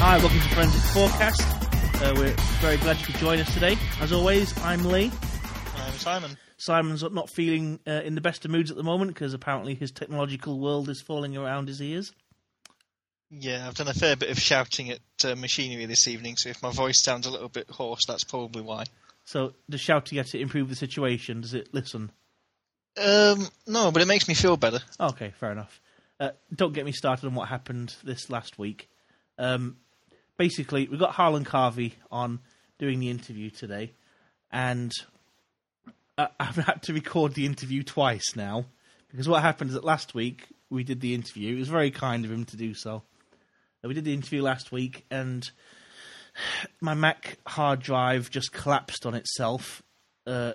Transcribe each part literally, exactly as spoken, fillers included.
Hi, welcome to Forensic Forecast. Uh, we're very glad you could join us today. As always, I'm Lee. I'm Simon. Simon's not feeling uh, in the best of moods at the moment because apparently his technological world is falling around his ears. Yeah, I've done a fair bit of shouting at uh, machinery this evening, so if my voice sounds a little bit hoarse, that's probably why. So, does shouting at it improve the situation? Does it listen? Um, no, but it makes me feel better. Okay, fair enough. Uh, don't get me started on what happened this last week. Um, basically, we got Harlan Carvey on doing the interview today, and I- I've had to record the interview twice now, because what happened is that last week we did the interview. It was very kind of him to do so. Uh, We did the interview last week, and my Mac hard drive just collapsed on itself, uh,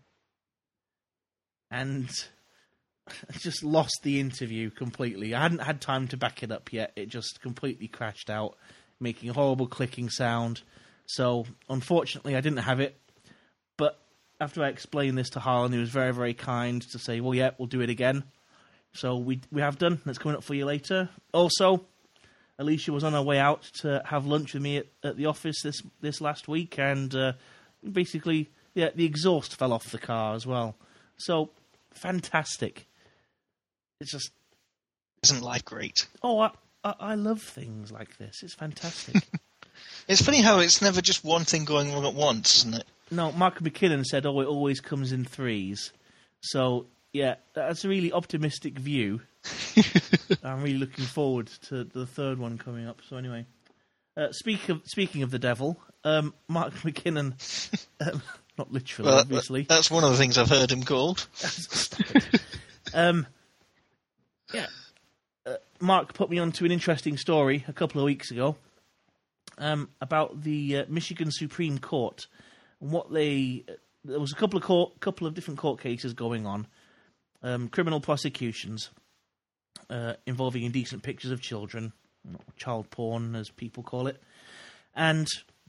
and I just lost the interview completely. I hadn't had time to back it up yet. It just completely crashed out, making a horrible clicking sound. So, unfortunately, I didn't have it. But after I explained this to Harlan, he was very, very kind to say, well, yeah, we'll do it again. So we we have done. That's coming up for you later. Also, Alicia was on her way out to have lunch with me at, at the office this, this last week. And uh, basically, yeah, the exhaust fell off the car as well. So, fantastic. It's just... Isn't life great? Oh, I, I, I love things like this. It's fantastic. It's funny how it's never just one thing going wrong at once, isn't it? No, Mark McKinnon said, oh, it always comes in threes. So, yeah, that's a really optimistic view. I'm really looking forward to the third one coming up. So anyway, uh, speak of, speaking of the devil, um, Mark McKinnon, um, not literally, Well, obviously. That's one of the things I've heard him called. um, yeah, uh, Mark put me onto an interesting story a couple of weeks ago um, about the uh, Michigan Supreme Court and what they. Uh, there was a couple of court, couple of different court cases going on, um, criminal prosecutions uh, involving indecent pictures of children, child porn as people call it, and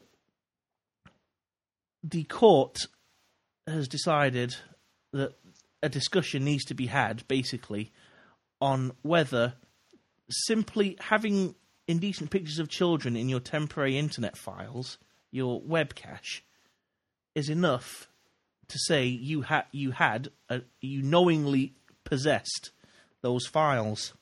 the court has decided that a discussion needs to be had, basically, on whether simply having indecent pictures of children in your temporary internet files, your web cache, is enough to say you had you had a, you knowingly possessed those files.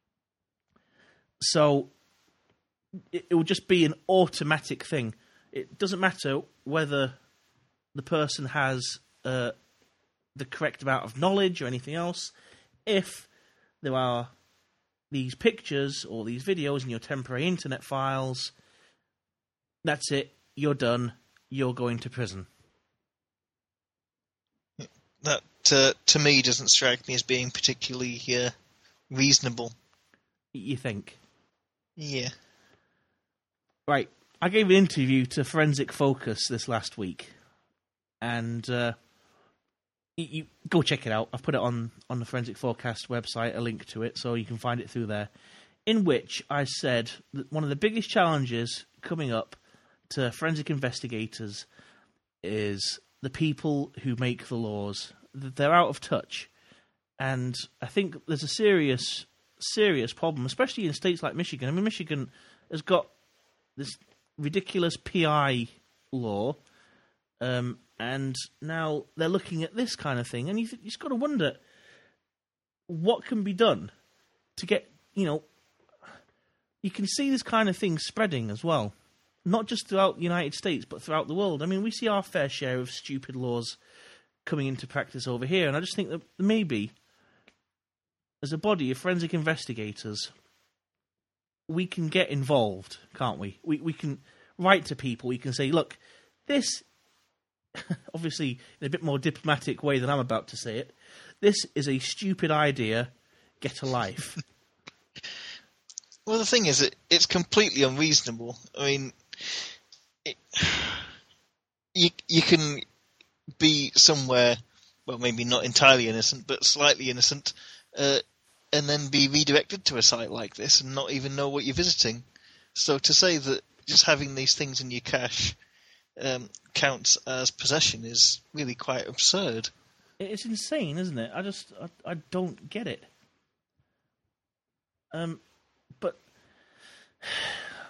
So it, it will just be an automatic thing. It doesn't matter whether the person has uh, the correct amount of knowledge or anything else. If there are these pictures or these videos in your temporary internet files, that's it. You're done. You're going to prison. That, uh, to me, doesn't strike me as being particularly uh, reasonable. You think? Yeah. Right. I gave an interview to Forensic Focus this last week, and uh, you, you go check it out. I've put it on, on the Forensic Forecast website, a link to it, so you can find it through there, in which I said that one of the biggest challenges coming up to forensic investigators is the people who make the laws. They're out of touch, and I think there's a serious, serious problem, especially in states like Michigan. I mean, Michigan has got this ridiculous P I law, um, and now they're looking at this kind of thing, and you th- you've just got to wonder what can be done to get, you know, you can see this kind of thing spreading as well, not just throughout the United States, but throughout the world. I mean, we see our fair share of stupid laws coming into practice over here, and I just think that maybe, as a body of forensic investigators, we can get involved, can't we? We we can write to people. We can say, look, this, obviously in a bit more diplomatic way than I'm about to say it, this is a stupid idea. Get a life. Well, the thing is, it, it's completely unreasonable. I mean, it, you you can be somewhere, well, maybe not entirely innocent, but slightly innocent, uh, and then be redirected to a site like this and not even know what you're visiting. So to say that just having these things in your cache um, counts as possession is really quite absurd. It's insane, isn't it? I just, I, I don't get it. Um, but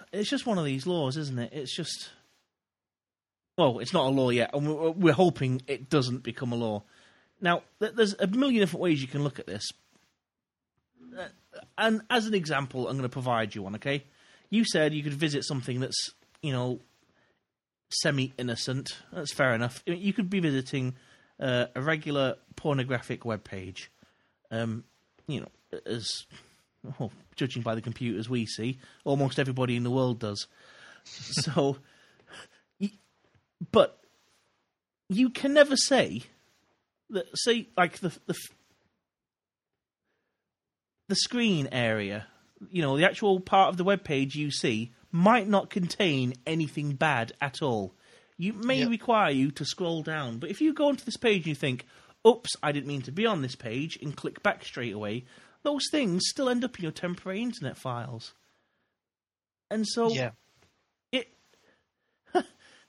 it's just one of these laws, isn't it? It's just, well, it's not a law yet, and we're, we're hoping it doesn't become a law. Now, there's a million different ways you can look at this. Uh, and as an example, I'm going to provide you one, okay? You said you could visit something that's, you know, semi-innocent. That's fair enough. You could be visiting uh, a regular pornographic web page. Um, you know, as oh, judging by the computers we see, almost everybody in the world does. So, but you can never say that. Say, like the the the screen area, you know, the actual part of the web page you see might not contain anything bad at all. You may yep. require you to scroll down, but if you go onto this page and you think, oops, I didn't mean to be on this page, and click back straight away, those things still end up in your temporary internet files. And so, yeah. it... and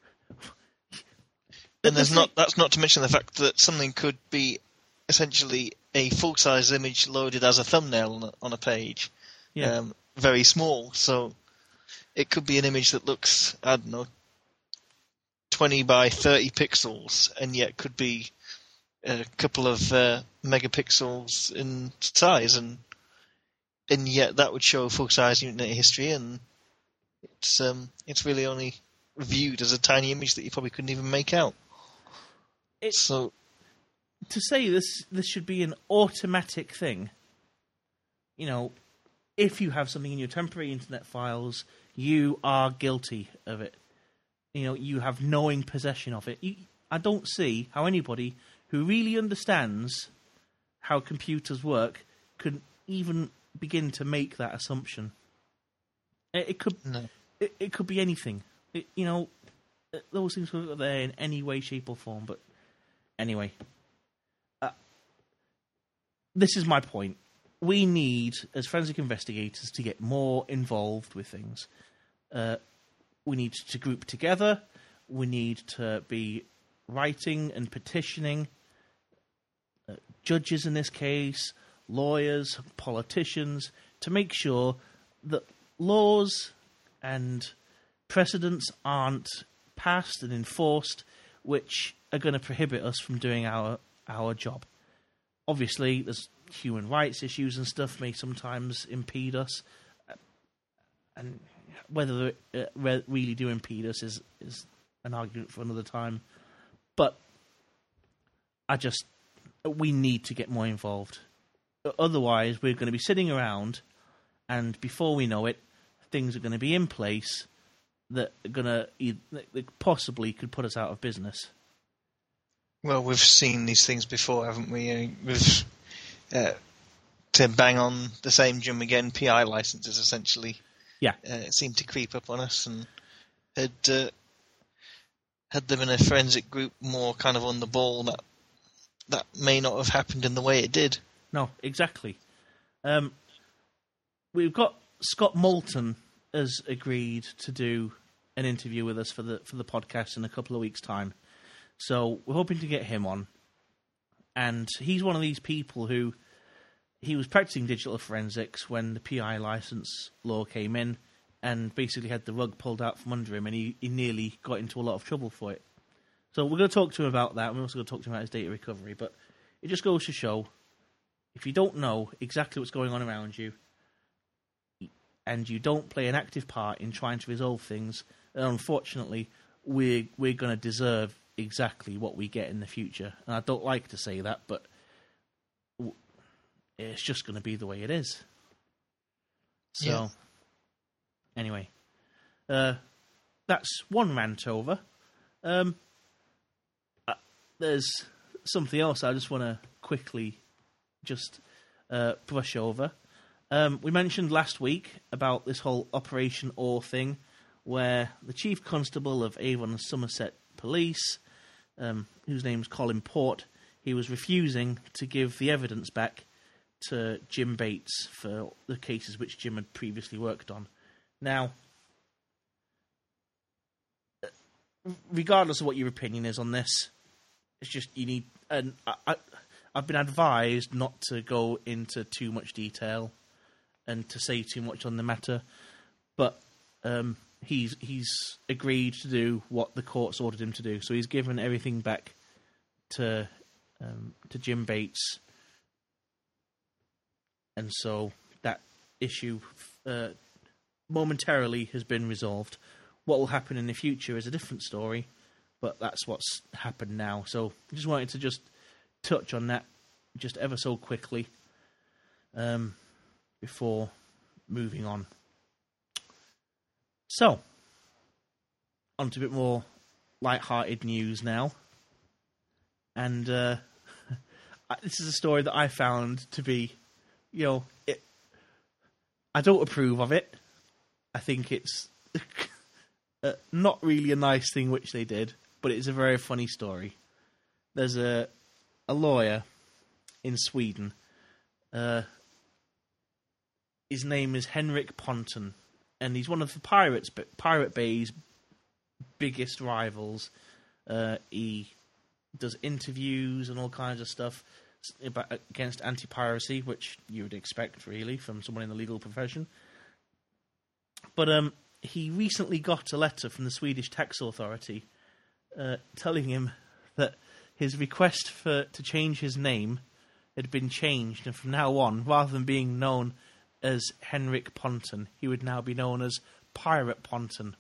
there's not. That's not to mention the fact that something could be essentially a full-size image loaded as a thumbnail on a, on a page. Yeah. Um, very small, so it could be an image that looks, I don't know, twenty by thirty pixels, and yet could be a couple of uh, megapixels in size, and and yet that would show full-size internet history, and it's um, it's really only viewed as a tiny image that you probably couldn't even make out. It's, so to say this this should be an automatic thing, you know, if you have something in your temporary internet files, you are guilty of it. You know, you have knowing possession of it. You, I don't see how anybody who really understands how computers work could even begin to make that assumption. It, it could no. it, it could be anything. It, you know, those things were there in any way, shape, or form. But anyway, uh, this is my point. We need, as forensic investigators, to get more involved with things. Uh, we need to group together. We need to be writing and petitioning uh, judges in this case, lawyers, politicians, to make sure that laws and precedents aren't passed and enforced which are going to prohibit us from doing our, our job. Obviously, there's human rights issues and stuff may sometimes impede us, and whether they uh, really do impede us is, is an argument for another time. But I just, we need to get more involved. Otherwise, we're going to be sitting around, and before we know it, things are going to be in place that are going to that possibly could put us out of business. Well, we've seen these things before, haven't we? We've uh, to bang on the same drum again. P I licenses essentially, yeah, uh, seemed to creep up on us, and had uh, had there been a forensic group more kind of on the ball, that that may not have happened in the way it did. No, exactly. Um, we've got Scott Moulton has agreed to do an interview with us for the for the podcast in a couple of weeks' time. So we're hoping to get him on. And he's one of these people who, he was practicing digital forensics when the P I license law came in, and basically had the rug pulled out from under him, and he, he nearly got into a lot of trouble for it. So we're going to talk to him about that, and we're also going to talk to him about his data recovery. But it just goes to show, if you don't know exactly what's going on around you, and you don't play an active part in trying to resolve things, then unfortunately, we're, we're going to deserve exactly what we get in the future. And I don't like to say that, but it's just going to be the way it is. So, yeah. Anyway, uh, that's one rant over. Um, uh, there's something else I just want to quickly just uh, brush over. Um, we mentioned last week about this whole Operation Ore thing, where the Chief Constable of Avon and Somerset Police, um, whose name's Colin Port, he was refusing to give the evidence back to Jim Bates for the cases which Jim had previously worked on. Now, regardless of what your opinion is on this, it's just you need... And I, I, I've been advised not to go into too much detail and to say too much on the matter, but um, he's he's agreed to do what the court's ordered him to do. So he's given everything back to um, to Jim Bates, and so that issue uh, momentarily has been resolved. What will happen in the future is a different story, but that's what's happened now. So I just wanted to just touch on that just ever so quickly um, before moving on. So, on to a bit more light-hearted news now. And uh, this is a story that I found to be, you know, it, I don't approve of it. I think it's uh, not really a nice thing which they did, but it's a very funny story. There's a a lawyer in Sweden. Uh, his name is Henrik Ponton, and he's one of the Pirates, Pirate Bay's biggest rivals. Uh, he does interviews and all kinds of stuff about, against anti-piracy, which you would expect, really, from someone in the legal profession. But um, he recently got a letter from the Swedish tax authority uh, telling him that his request for to change his name had been changed, and from now on, rather than being known as Henrik Ponton, he would now be known as Pirate Ponton.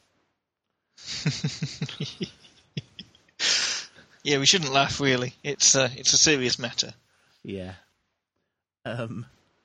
Yeah, we shouldn't laugh, really. It's uh, it's a serious matter. Yeah. Um.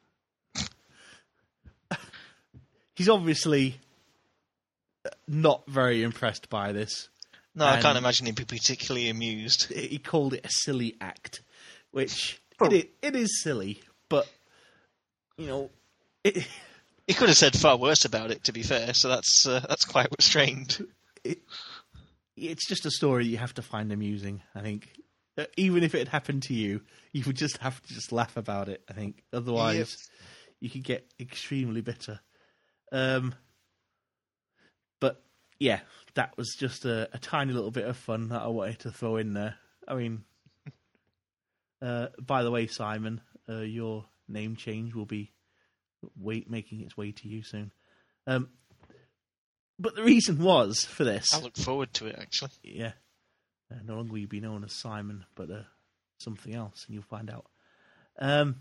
He's obviously not very impressed by this. No, I can't imagine he'd be particularly amused. He called it a silly act, which Oh. it, it is silly, but, you know... It, he could have said far worse about it, to be fair, so that's uh, that's quite restrained. It, it's just a story you have to find amusing, I think. Uh, even if it had happened to you, you would just have to just laugh about it, I think. Otherwise, yep. You could get extremely bitter. Um, but, yeah, that was just a, a tiny little bit of fun that I wanted to throw in there. I mean, uh, by the way, Simon, uh, your name change will be wait, making its way to you soon. Um, but the reason was for this... I look forward to it, actually. Yeah. Uh, no longer will you be known as Simon, but uh, something else, and you'll find out. Um,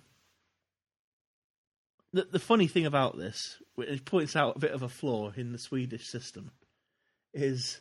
the, the funny thing about this, which points out a bit of a flaw in the Swedish system, is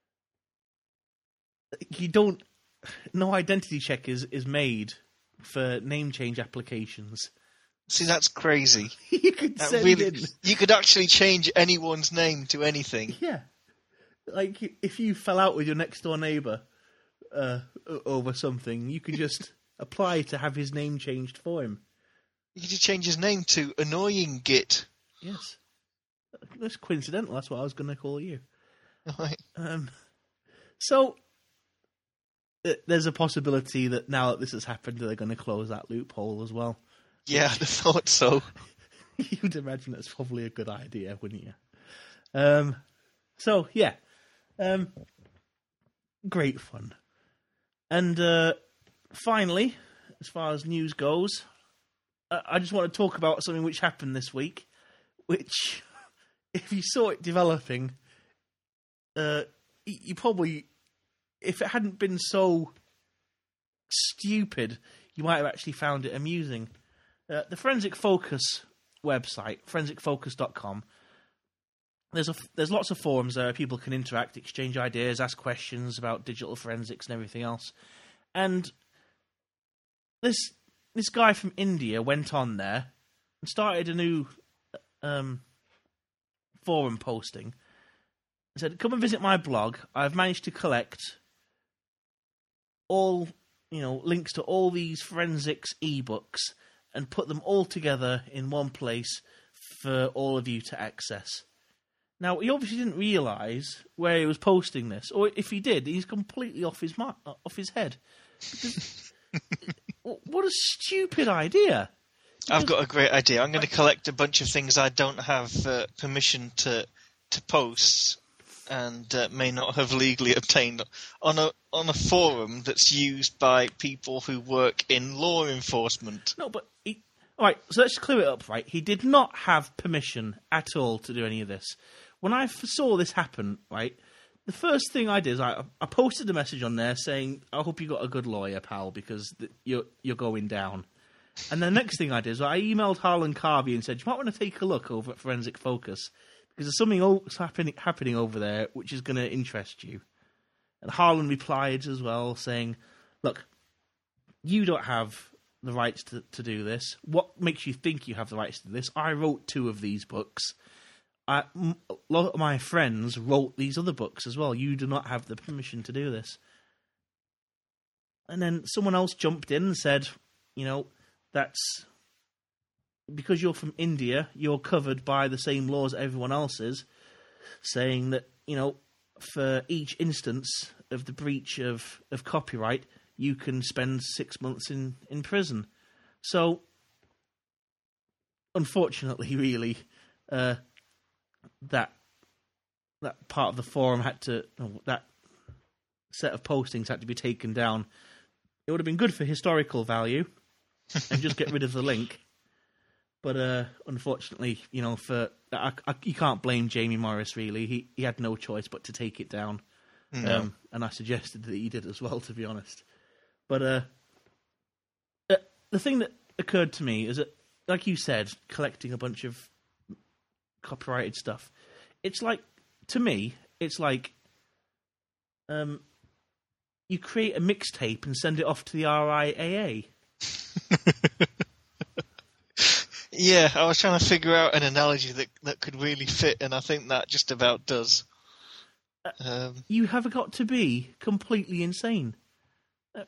you don't... No identity check is, is made for name change applications. See, that's crazy. you could that send really, in... You could actually change anyone's name to anything. Yeah. Like, if you fell out with your next-door neighbour uh, over something, you could just apply to have his name changed for him. You could just change his name to Annoying Git. Yes. That's coincidental. That's what I was going to call you. Right. Um, so, uh, there's a possibility that now that this has happened, they're going to close that loophole as well. Yeah, I'd have thought so. You'd imagine that's probably a good idea, wouldn't you? Um, so, yeah. Um, great fun. And uh, finally, as far as news goes, uh, I just want to talk about something which happened this week, which, if you saw it developing, uh, you probably, if it hadn't been so stupid, you might have actually found it amusing. Uh, the Forensic Focus website, forensic focus dot com, there's a, there's lots of forums there. People can interact, exchange ideas, ask questions about digital forensics and everything else. And this this guy from India went on there and started a new um, forum posting. He said, "Come and visit my blog. I've managed to collect all, you know, links to all these forensics ebooks and put them all together in one place for all of you to access." Now, he obviously didn't realise where he was posting this, or if he did, he's completely off his mar- off his head. Because, what a stupid idea! I've got a great idea. I'm going to collect a bunch of things I don't have uh, permission to to post and uh, may not have legally obtained on a on a forum that's used by people who work in law enforcement. No, but he, all right. So let's clear it up. Right, he did not have permission at all to do any of this. when I saw this happen, right, the first thing I did is I, I posted a message on there saying, I hope you got a good lawyer, pal, because th- you're, you're going down. And the next thing I did is I emailed Harlan Carvey and said, you might want to take a look over at Forensic Focus, because there's something else happening, happening over there which is going to interest you. And Harlan replied as well, saying, look, you don't have the rights to, to do this. What makes you think you have the rights to do this? I wrote two of these books. I, m- a lot of my friends wrote these other books as well. You do not have the permission to do this. And then someone else jumped in and said, you know, that's because you're from India, you're covered by the same laws everyone else is, saying that, you know, for each instance of the breach of, of copyright, you can spend six months in, in prison. So, unfortunately, really, uh, that that part of the forum had to, oh, that set of postings had to be taken down. It would have been good for historical value and just get rid of the link. But uh, unfortunately, you know, for I, I, you can't blame Jamie Morris, really. He he had no choice but to take it down. No. Um, and I suggested that he did as well, to be honest. But uh, uh, the thing that occurred to me is that, like you said, collecting a bunch of copyrighted stuff, it's like, to me, it's like um, you create a mixtape and send it off to the R I A A. Yeah, I was trying to figure out an analogy that, that could really fit, and I think that just about does. Um, you have got to be completely insane. Uh,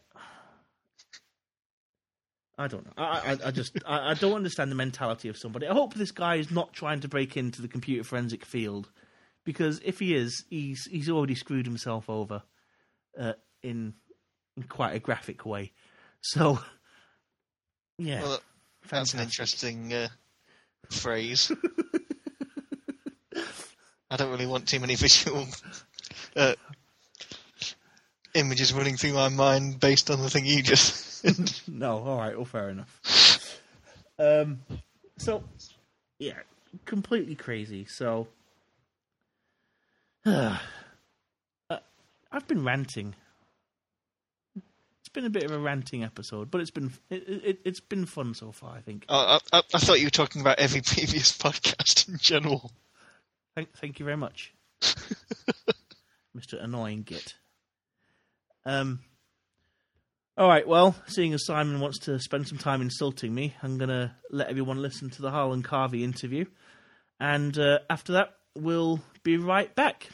I don't know. I, I, I just I, I don't understand the mentality of somebody. I hope this guy is not trying to break into the computer forensic field, because if he is, he's he's already screwed himself over uh, in in quite a graphic way. So, yeah. Well, that's an interesting uh, phrase. I don't really want too many visual uh, images running through my mind based on the thing you just said. No, all right, well, fair enough. Um, so, yeah, completely crazy. So, uh, I've been ranting. Been a bit of a ranting episode, but it's been it, it, it's been fun so far, I think. Oh, I, I thought you were talking about every previous podcast in general. Thank, thank you very much, Mister Annoying Git. Um. All right, well, seeing as Simon wants to spend some time insulting me, I'm going to let everyone listen to the Harlan Carvey interview, and uh, after that, we'll be right back.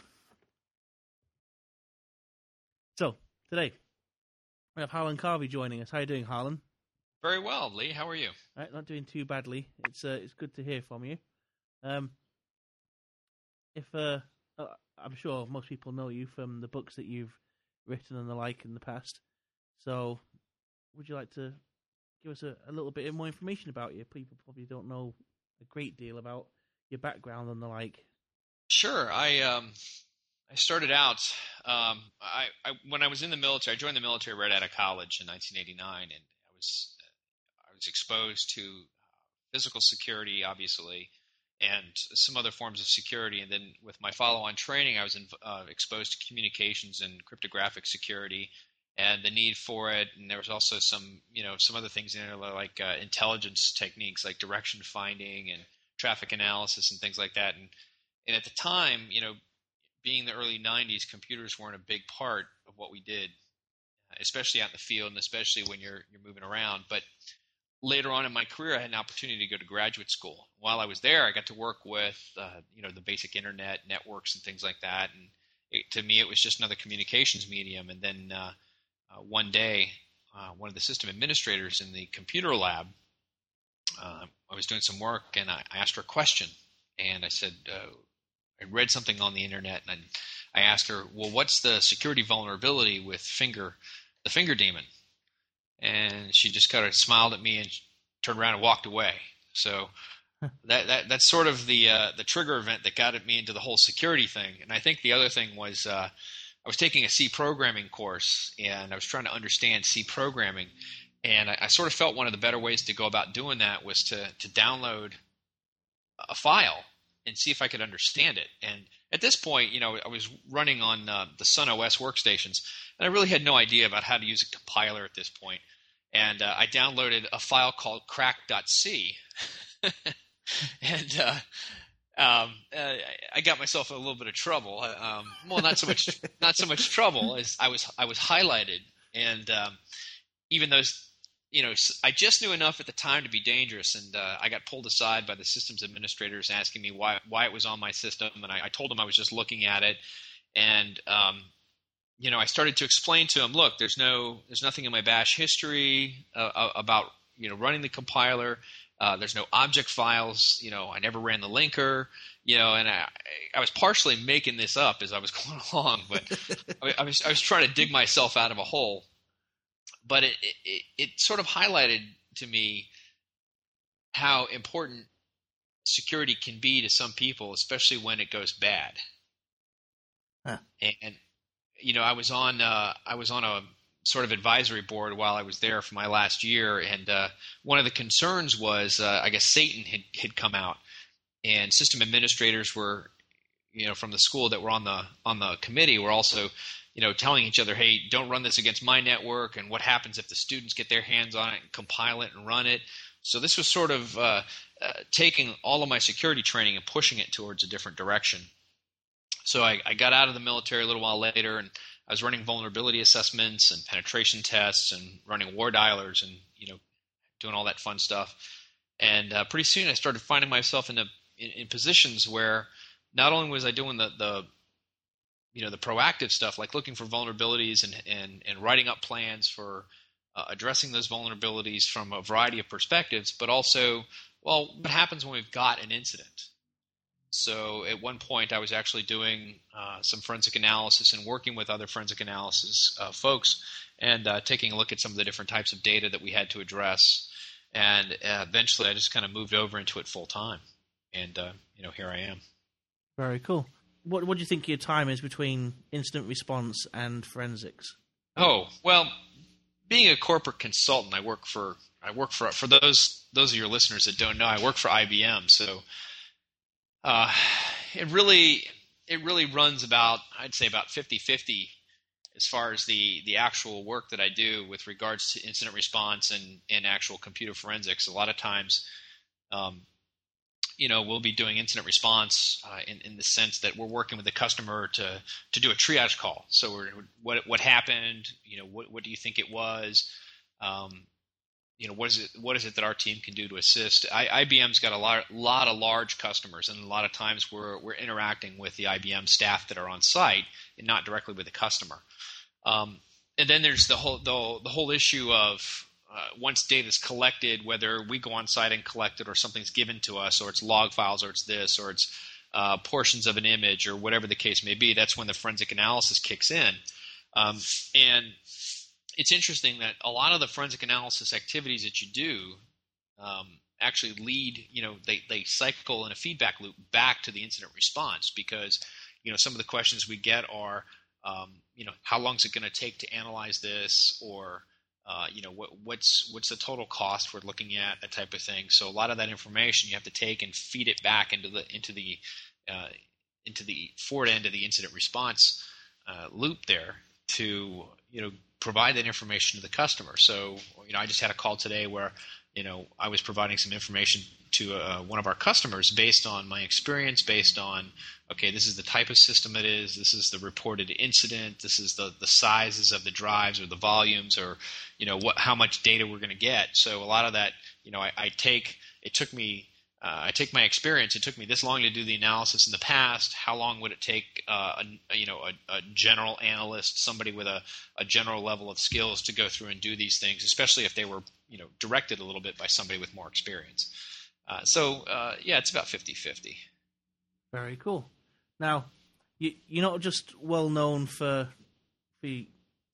So today, we have Harlan Carvey joining us. How are you doing, Harlan? Very well, Lee. How are you? All right, not doing too badly. It's uh, it's good to hear from you. Um, if uh, uh, I'm sure most people know you from the books that you've written and the like in the past. So, would you like to give us a, a little bit more information about you? People probably don't know a great deal about your background and the like. Sure. I um, I started out um, I, I when I was in the military. I joined the military right out of college in nineteen eighty-nine, and I was I was exposed to physical security, obviously, and some other forms of security. And then with my follow-on training, I was in, uh, exposed to communications and cryptographic security and the need for it. And there was also some, you know, some other things in there like uh, intelligence techniques like direction finding and traffic analysis and things like that. And and at the time, you know, being the early nineties, computers weren't a big part of what we did, especially out in the field and especially when you're you're moving around. But later on in my career, I had an opportunity to go to graduate school. While I was there, I got to work with, uh, you know, the basic internet networks and things like that. And it, to me, it was just another communications medium. And then uh, uh, one day, uh, one of the system administrators in the computer lab, uh, I was doing some work, and I, I asked her a question. And I said, uh, I read something on the internet, and I, I asked her, well, what's the security vulnerability with Finger, the Finger Daemon? And she just kind of smiled at me and turned around and walked away. So that, that that's sort of the uh, the trigger event that got me into the whole security thing. And I think the other thing was uh, I was taking a C programming course, and I was trying to understand C programming. And I, I sort of felt one of the better ways to go about doing that was to to download a file and see if I could understand it. And at this point, you know, I was running on uh, the Sun O S workstations, and I really had no idea about how to use a compiler at this point. And uh, I downloaded a file called crack dot c, and uh, um, uh, I got myself in a little bit of trouble. Um, well, not so much, not so much trouble as I was, I was highlighted, and um, even those, you know, I just knew enough at the time to be dangerous, and uh, I got pulled aside by the systems administrators asking me why, why it was on my system, and I, I told them I was just looking at it, and um, you know, I started to explain to them, look, there's no, there's nothing in my bash history uh, about, you know, running the compiler. Uh, there's no object files. You know, I never ran the linker. You know, and I, I was partially making this up as I was going along, but I, I was, I was trying to dig myself out of a hole. But it, it, it sort of highlighted to me how important security can be to some people, especially when it goes bad. Huh. And you know, I was on uh, I was on a sort of advisory board while I was there for my last year, and uh, one of the concerns was uh, I guess Satan had, had come out, and system administrators were, you know, from the school that were on the on the committee were also, you know, telling each other, hey, don't run this against my network, and what happens if the students get their hands on it and compile it and run it. So this was sort of uh, uh, taking all of my security training and pushing it towards a different direction. So I, I got out of the military a little while later, and I was running vulnerability assessments and penetration tests and running war dialers and, you know, doing all that fun stuff. And uh, pretty soon I started finding myself in, a, in, in positions where not only was I doing the, the you know, the proactive stuff, like looking for vulnerabilities and, and, and writing up plans for uh, addressing those vulnerabilities from a variety of perspectives, but also, well, what happens when we've got an incident? So at one point I was actually doing uh, some forensic analysis and working with other forensic analysis uh, folks and uh, taking a look at some of the different types of data that we had to address. And uh, eventually I just kind of moved over into it full time. And, uh, you know, here I am. Very cool. What, what do you think your time is between incident response and forensics? Oh, well, being a corporate consultant, I work for, I work for, for those, those of your listeners that don't know, I work for I B M. So Uh, it really, it really runs about, I'd say about fifty-fifty as far as the, the actual work that I do with regards to incident response and, and actual computer forensics. A lot of times, um, you know, we'll be doing incident response uh, in, in the sense that we're working with the customer to, to do a triage call. So we're, what, what happened, you know, what, what do you think it was? Um, You know, what is it? What is it that our team can do to assist? I, I B M's got a lot, lot of large customers, and a lot of times we're we're interacting with the I B M staff that are on site, and not directly with the customer. Um, and then there's the whole the, the whole issue of uh, once data is collected, whether we go on site and collect it, or something's given to us, or it's log files, or it's this, or it's uh, portions of an image, or whatever the case may be. That's when the forensic analysis kicks in, um, and it's interesting that a lot of the forensic analysis activities that you do um, actually lead, you know, they, they cycle in a feedback loop back to the incident response because, you know, some of the questions we get are, um, you know, how long is it going to take to analyze this, or, uh, you know, what, what's what's the total cost we're looking at, that type of thing. So a lot of that information you have to take and feed it back into the into the uh, into the forward end of the incident response uh, loop there to, you know, provide that information to the customer. So, you know, I just had a call today where, you know, I was providing some information to uh, one of our customers based on my experience, based on, okay, this is the type of system it is, this is the reported incident, this is the, the sizes of the drives or the volumes, or, you know, what how much data we're going to get. So a lot of that, you know, I, I take, it took me, Uh, I take my experience. It took me this long to do the analysis in the past. How long would it take, uh, a, you know, a, a general analyst, somebody with a, a general level of skills, to go through and do these things, especially if they were, you know, directed a little bit by somebody with more experience. Uh, so, uh, yeah, it's about fifty-fifty. Very cool. Now, you, you're not just well known for the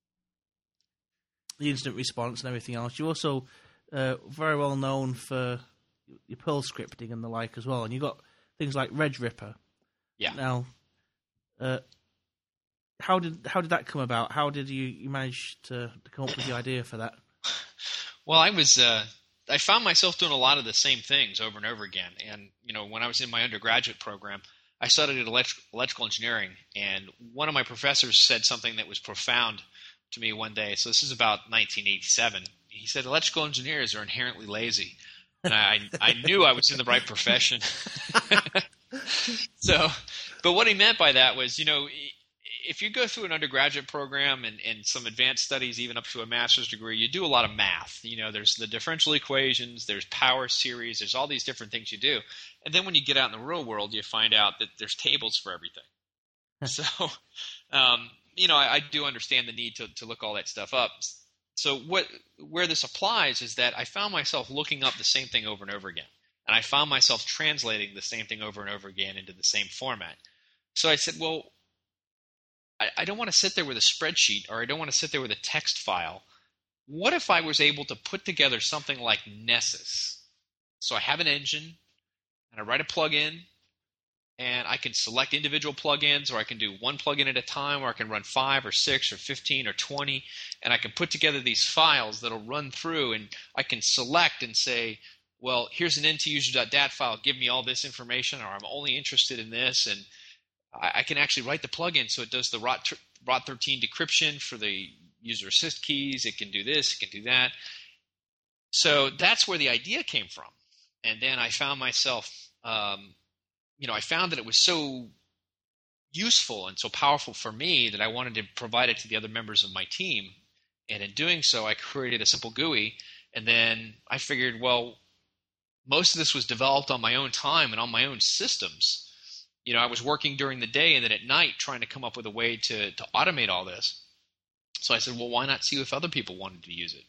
the incident response and everything else. You're also uh, very well known for your Perl scripting and the like as well, and you got things like RegRipper. Yeah. Now, uh, how did how did that come about? How did you, you manage to, to come up with the idea for that? Well, I was uh, I found myself doing a lot of the same things over and over again. And, you know, when I was in my undergraduate program, I studied elect- electrical engineering, and one of my professors said something that was profound to me one day. So this is about nineteen eighty-seven. He said, electrical engineers are inherently lazy. And I, I knew I was in the right profession. So, but what he meant by that was, you know, if you go through an undergraduate program and, and some advanced studies, even up to a master's degree, you do a lot of math. You know, there's the differential equations, there's power series, there's all these different things you do. And then when you get out in the real world, you find out that there's tables for everything. So, um, you know, I, I do understand the need to, to look all that stuff up. So what where this applies is that I found myself looking up the same thing over and over again. And I found myself translating the same thing over and over again into the same format. So I said, well, I, I don't want to sit there with a spreadsheet, or I don't want to sit there with a text file. What if I was able to put together something like Nessus? So I have an engine, and I write a plugin, and I can select individual plugins, or I can do one plugin at a time, or I can run five or six or fifteen or twenty, and I can put together these files that'll run through, and I can select and say, well, here's an ntuser.dat file, give me all this information, or I'm only interested in this, and I, I can actually write the plugin so it does the R O T thirteen decryption for the user assist keys, it can do this, it can do that. So that's where the idea came from. And then I found myself um, you know, I found that it was so useful and so powerful for me that I wanted to provide it to the other members of my team. And in doing so, I created a simple G U I. And then I figured, well, most of this was developed on my own time and on my own systems. You know, I was working during the day and then at night trying to come up with a way to, to automate all this. So I said, well, why not see if other people wanted to use it?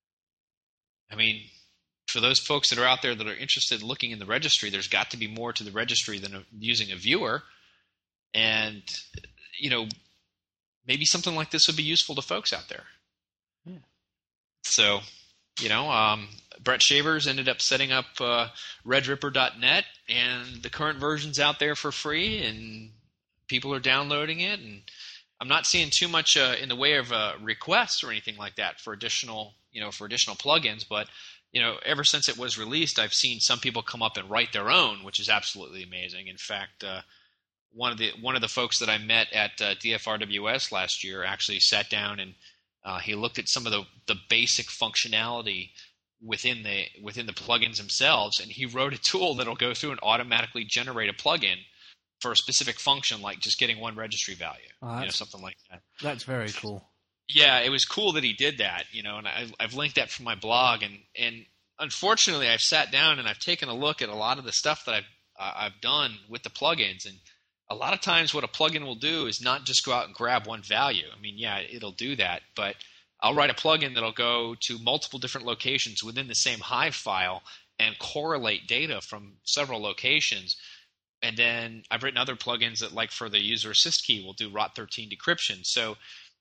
I mean, for those folks that are out there that are interested in looking in the registry, there's got to be more to the registry than a, using a viewer. And, you know, maybe something like this would be useful to folks out there. Yeah. So, you know, um, Brett Shavers ended up setting up uh, red ripper dot net, and the current version's out there for free, and people are downloading it. And I'm not seeing too much uh, in the way of uh, requests or anything like that for additional, you know, for additional plugins, but you know, ever since it was released, I've seen some people come up and write their own, which is absolutely amazing. In fact, uh, one of the one of the folks that I met at uh, D F R W S last year actually sat down and uh, he looked at some of the, the basic functionality within the within the plugins themselves, and he wrote a tool that'll go through and automatically generate a plugin for a specific function, like just getting one registry value, oh, you know, something like that. That's very cool. Yeah, it was cool that he did that, you know, and I, I've linked that from my blog, and, and unfortunately, I've sat down and I've taken a look at a lot of the stuff that I've uh, I've done with the plugins, and a lot of times what a plugin will do is not just go out and grab one value. I mean, yeah, it'll do that, but I'll write a plugin that'll go to multiple different locations within the same Hive file and correlate data from several locations. And then I've written other plugins that, like for the user assist key, will do R O T thirteen decryption. So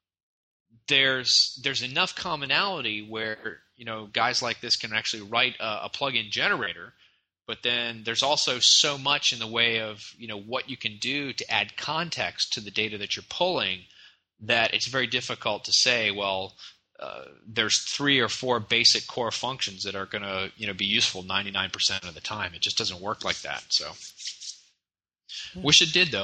there's there's enough commonality where, you know, guys like this can actually write a, a plugin generator, but then there's also so much in the way of, you know, what you can do to add context to the data that you're pulling that it's very difficult to say, well, uh, there's three or four basic core functions that are going to, you know, be useful ninety-nine percent of the time. It just doesn't work like that. So wish it did, though.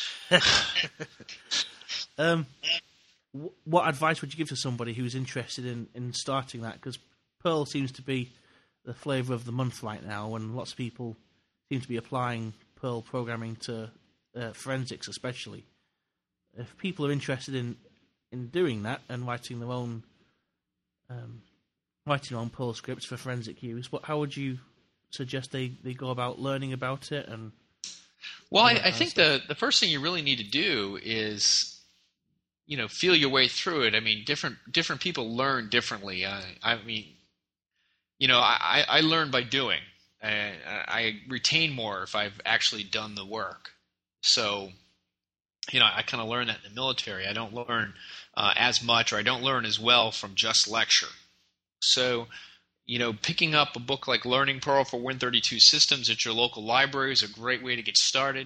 um, what advice would you give to somebody who's interested in, in starting that? Because Perl seems to be the flavour of the month right now, and lots of people seem to be applying Perl programming to uh, forensics especially. If people are interested in, in doing that and writing their own um, writing their own Perl scripts for forensic use, what how would you suggest they, they go about learning about it? And well, I, I think the the first thing you really need to do is, you know, feel your way through it. I mean, different different people learn differently. I, I mean, you know, I, I learn by doing. I, I retain more if I've actually done the work. So, you know, I kind of learned that in the military. I don't learn uh, as much, or I don't learn as well from just lecture. So, you know, picking up a book like Learning Perl for Win thirty-two Systems at your local library is a great way to get started.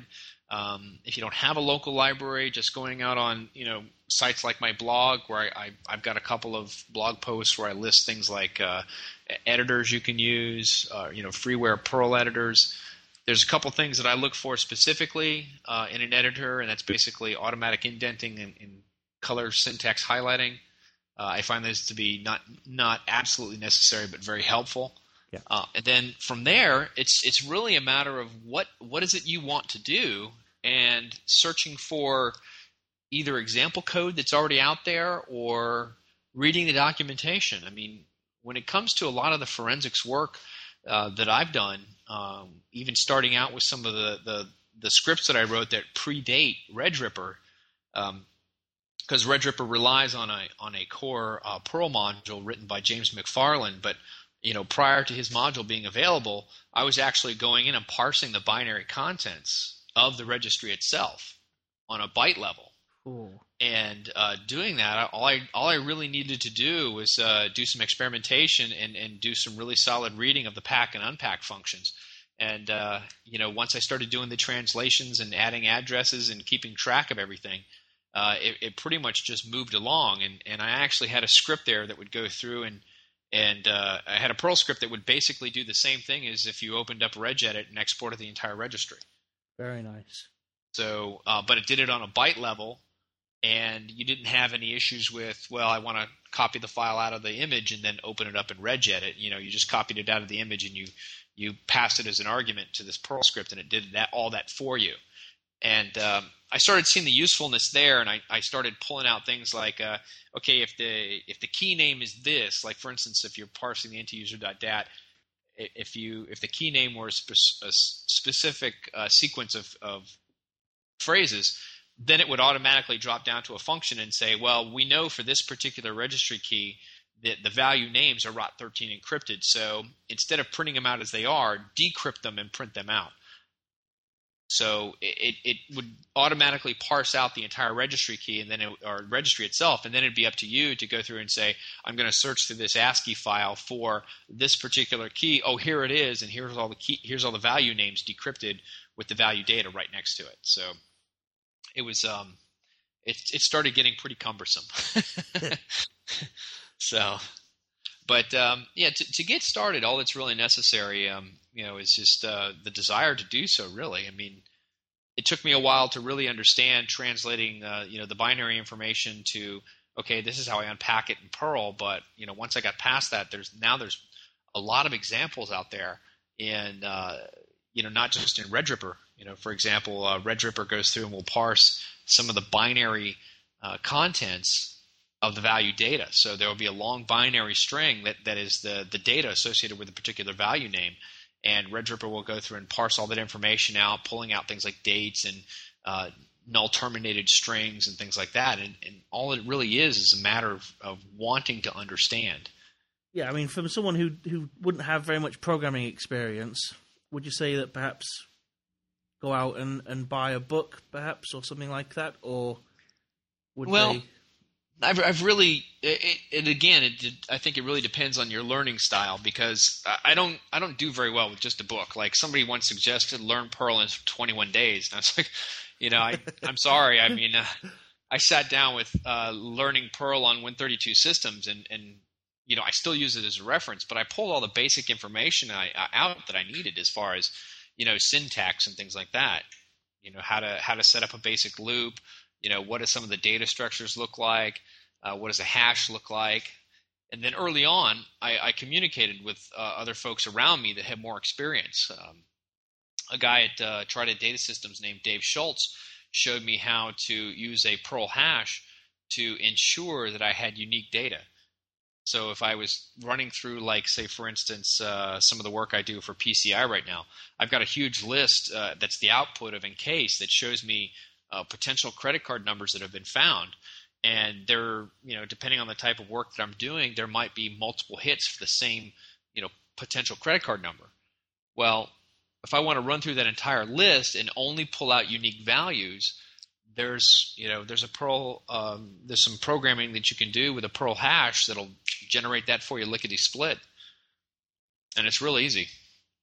Um, if you don't have a local library, just going out on you know sites like my blog, where I, I, I've got a couple of blog posts where I list things like uh, editors you can use, uh, you know, freeware Perl editors. There's a couple things that I look for specifically uh, in an editor, and that's basically automatic indenting and, and color syntax highlighting. Uh, I find this to be not not absolutely necessary, but very helpful. Yeah. Uh, and then from there, it's it's really a matter of what what is it you want to do, and searching for either example code that's already out there or reading the documentation. I mean, when it comes to a lot of the forensics work uh, that I've done, um, even starting out with some of the, the, the scripts that I wrote that predate Redripper, um, because Redripper relies on a on a core uh, Perl module written by James McFarland, but you know, prior to his module being available, I was actually going in and parsing the binary contents of the registry itself on a byte level. Ooh. And uh, doing that, all I all I really needed to do was uh, do some experimentation and, and do some really solid reading of the pack and unpack functions. And uh, you know, once I started doing the translations and adding addresses and keeping track of everything, uh, it, it pretty much just moved along. And, and I actually had a script there that would go through and and uh, I had a Perl script that would basically do the same thing as if you opened up regedit and exported the entire registry. Very nice. So, uh, but it did it on a byte level. And you didn't have any issues with, well, I want to copy the file out of the image and then open it up in regedit. You know, you just copied it out of the image and you you passed it as an argument to this Perl script, and it did that all that for you. And um, I started seeing the usefulness there, and I, I started pulling out things like, uh, okay, if the if the key name is this, like for instance, if you're parsing the intuser.dat, if you if the key name were a, spe- a specific uh, sequence of, of phrases, then it would automatically drop down to a function and say, well, we know for this particular registry key that the value names are R O T thirteen encrypted, so instead of printing them out as they are, decrypt them and print them out. So it, it would automatically parse out the entire registry key and then it, or registry itself, and then it'd be up to you to go through and say, I'm going to search through this ASCII file for this particular key. Oh, here it is, and here's all the key, here's all the value names decrypted with the value data right next to it. So it was um, it it started getting pretty cumbersome. So, but um, yeah, to to get started, all that's really necessary, um, you know, is just uh, the desire to do so. Really, I mean, it took me a while to really understand translating, uh, you know, the binary information to, okay, this is how I unpack it in Perl. But you know, once I got past that, there's now there's a lot of examples out there, in uh, you know, not just in Redripper. You know, for example, uh, Redripper goes through and will parse some of the binary uh, contents of the value data. So there will be a long binary string that, that is the, the data associated with a particular value name. And Redripper will go through and parse all that information out, pulling out things like dates and uh, null terminated strings and things like that. And, and all it really is is a matter of, of wanting to understand. Yeah, I mean, from someone who, who wouldn't have very much programming experience, would you say that perhaps go out and, and buy a book, perhaps, or something like that? Or would well, they... I've, I've really, it, it again, it, I think it really depends on your learning style, because I don't, I don't do very well with just a book. Like somebody once suggested, learn Perl in twenty-one days, and I was like, you know, I, I'm sorry. I mean, uh, I sat down with uh, learning Perl on Win thirty-two systems, and, and you know, I still use it as a reference, but I pulled all the basic information I, out that I needed as far as, you know, syntax and things like that. You know, how to how to set up a basic loop. You know, what do some of the data structures look like? Uh, what does a hash look like? And then early on, I, I communicated with uh, other folks around me that had more experience. Um, a guy at uh, Trident Data Systems named Dave Schultz showed me how to use a Perl hash to ensure that I had unique data. So if I was running through, like, say, for instance, uh, some of the work I do for P C I right now, I've got a huge list uh, that's the output of Encase that shows me Uh, potential credit card numbers that have been found, and they're, you know, depending on the type of work that I'm doing, there might be multiple hits for the same, you know, potential credit card number. Well, if I want to run through that entire list and only pull out unique values, there's, you know, there's a Perl, um, there's some programming that you can do with a Perl hash that'll generate that for you lickety split, and it's real easy.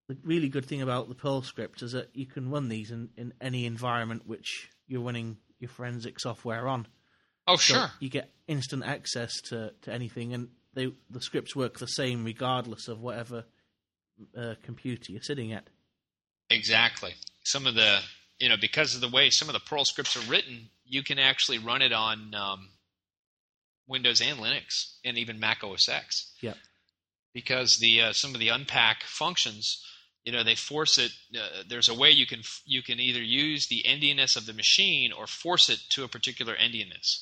the really good thing about the Perl script is that you can run these in, in any environment which you're running your forensic software on. Oh, So sure. you get instant access to, to anything, and they, the scripts work the same regardless of whatever uh, computer you're sitting at. Exactly. Some of the, you know, because of the way some of the Perl scripts are written, you can actually run it on um, Windows and Linux and even Mac O S X. Yeah. Because the uh, some of the unpack functions, you know, they force it. Uh, there's a way you can you can either use the endianness of the machine or force it to a particular endianness.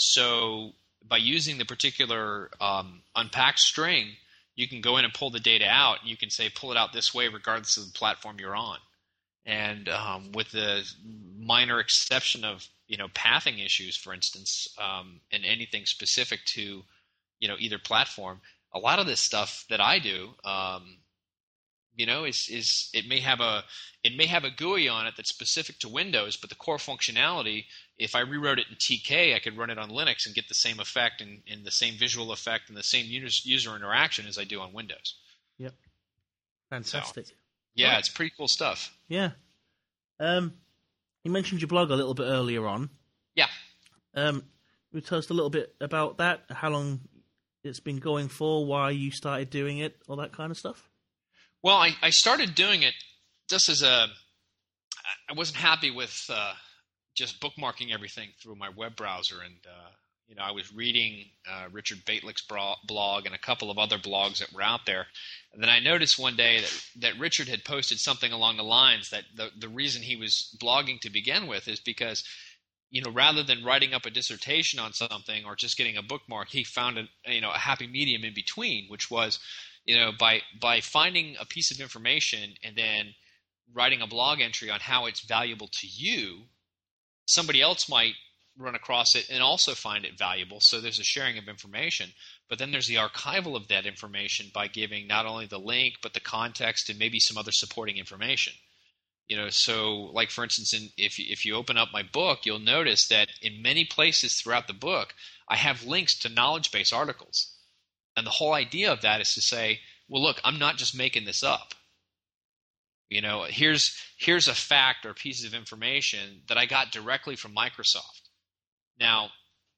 So by using the particular um, unpacked string, you can go in and pull the data out, and you can say pull it out this way regardless of the platform you're on. And um, with the minor exception of, you know, pathing issues, for instance, um, and anything specific to, you know, either platform, a lot of this stuff that I do, um, you know, is is it may have a it may have a G U I on it that's specific to Windows, but the core functionality, if I rewrote it in T K, I could run it on Linux and get the same effect and, and the same visual effect and the same user interaction as I do on Windows. Yep. Fantastic. So, yeah, Right. it's pretty cool stuff. Yeah. Um, you mentioned your blog a little bit earlier on. Yeah. Um, can you tell us a little bit about that? How long it's been going for? Why you started doing it? All that kind of stuff. Well, I, I started doing it just as a – I wasn't happy with uh, just bookmarking everything through my web browser. And, uh, you know, I was reading uh, Richard Baitlick's blog and a couple of other blogs that were out there. And then I noticed one day that, that Richard had posted something along the lines that the, the reason he was blogging to begin with is because, you know, rather than writing up a dissertation on something or just getting a bookmark, he found a, you know, a happy medium in between, which was – you know, by by finding a piece of information and then writing a blog entry on how it's valuable to you, somebody else might run across it and also find it valuable. So there's a sharing of information. But then there's the archival of that information by giving not only the link but the context and maybe some other supporting information. You know, so like for instance, in, if if you open up my book, you'll notice that in many places throughout the book, I have links to knowledge base articles. And the whole idea of that is to say, well, look, I'm not just making this up. You know, here's here's a fact or piece of information that I got directly from Microsoft. Now,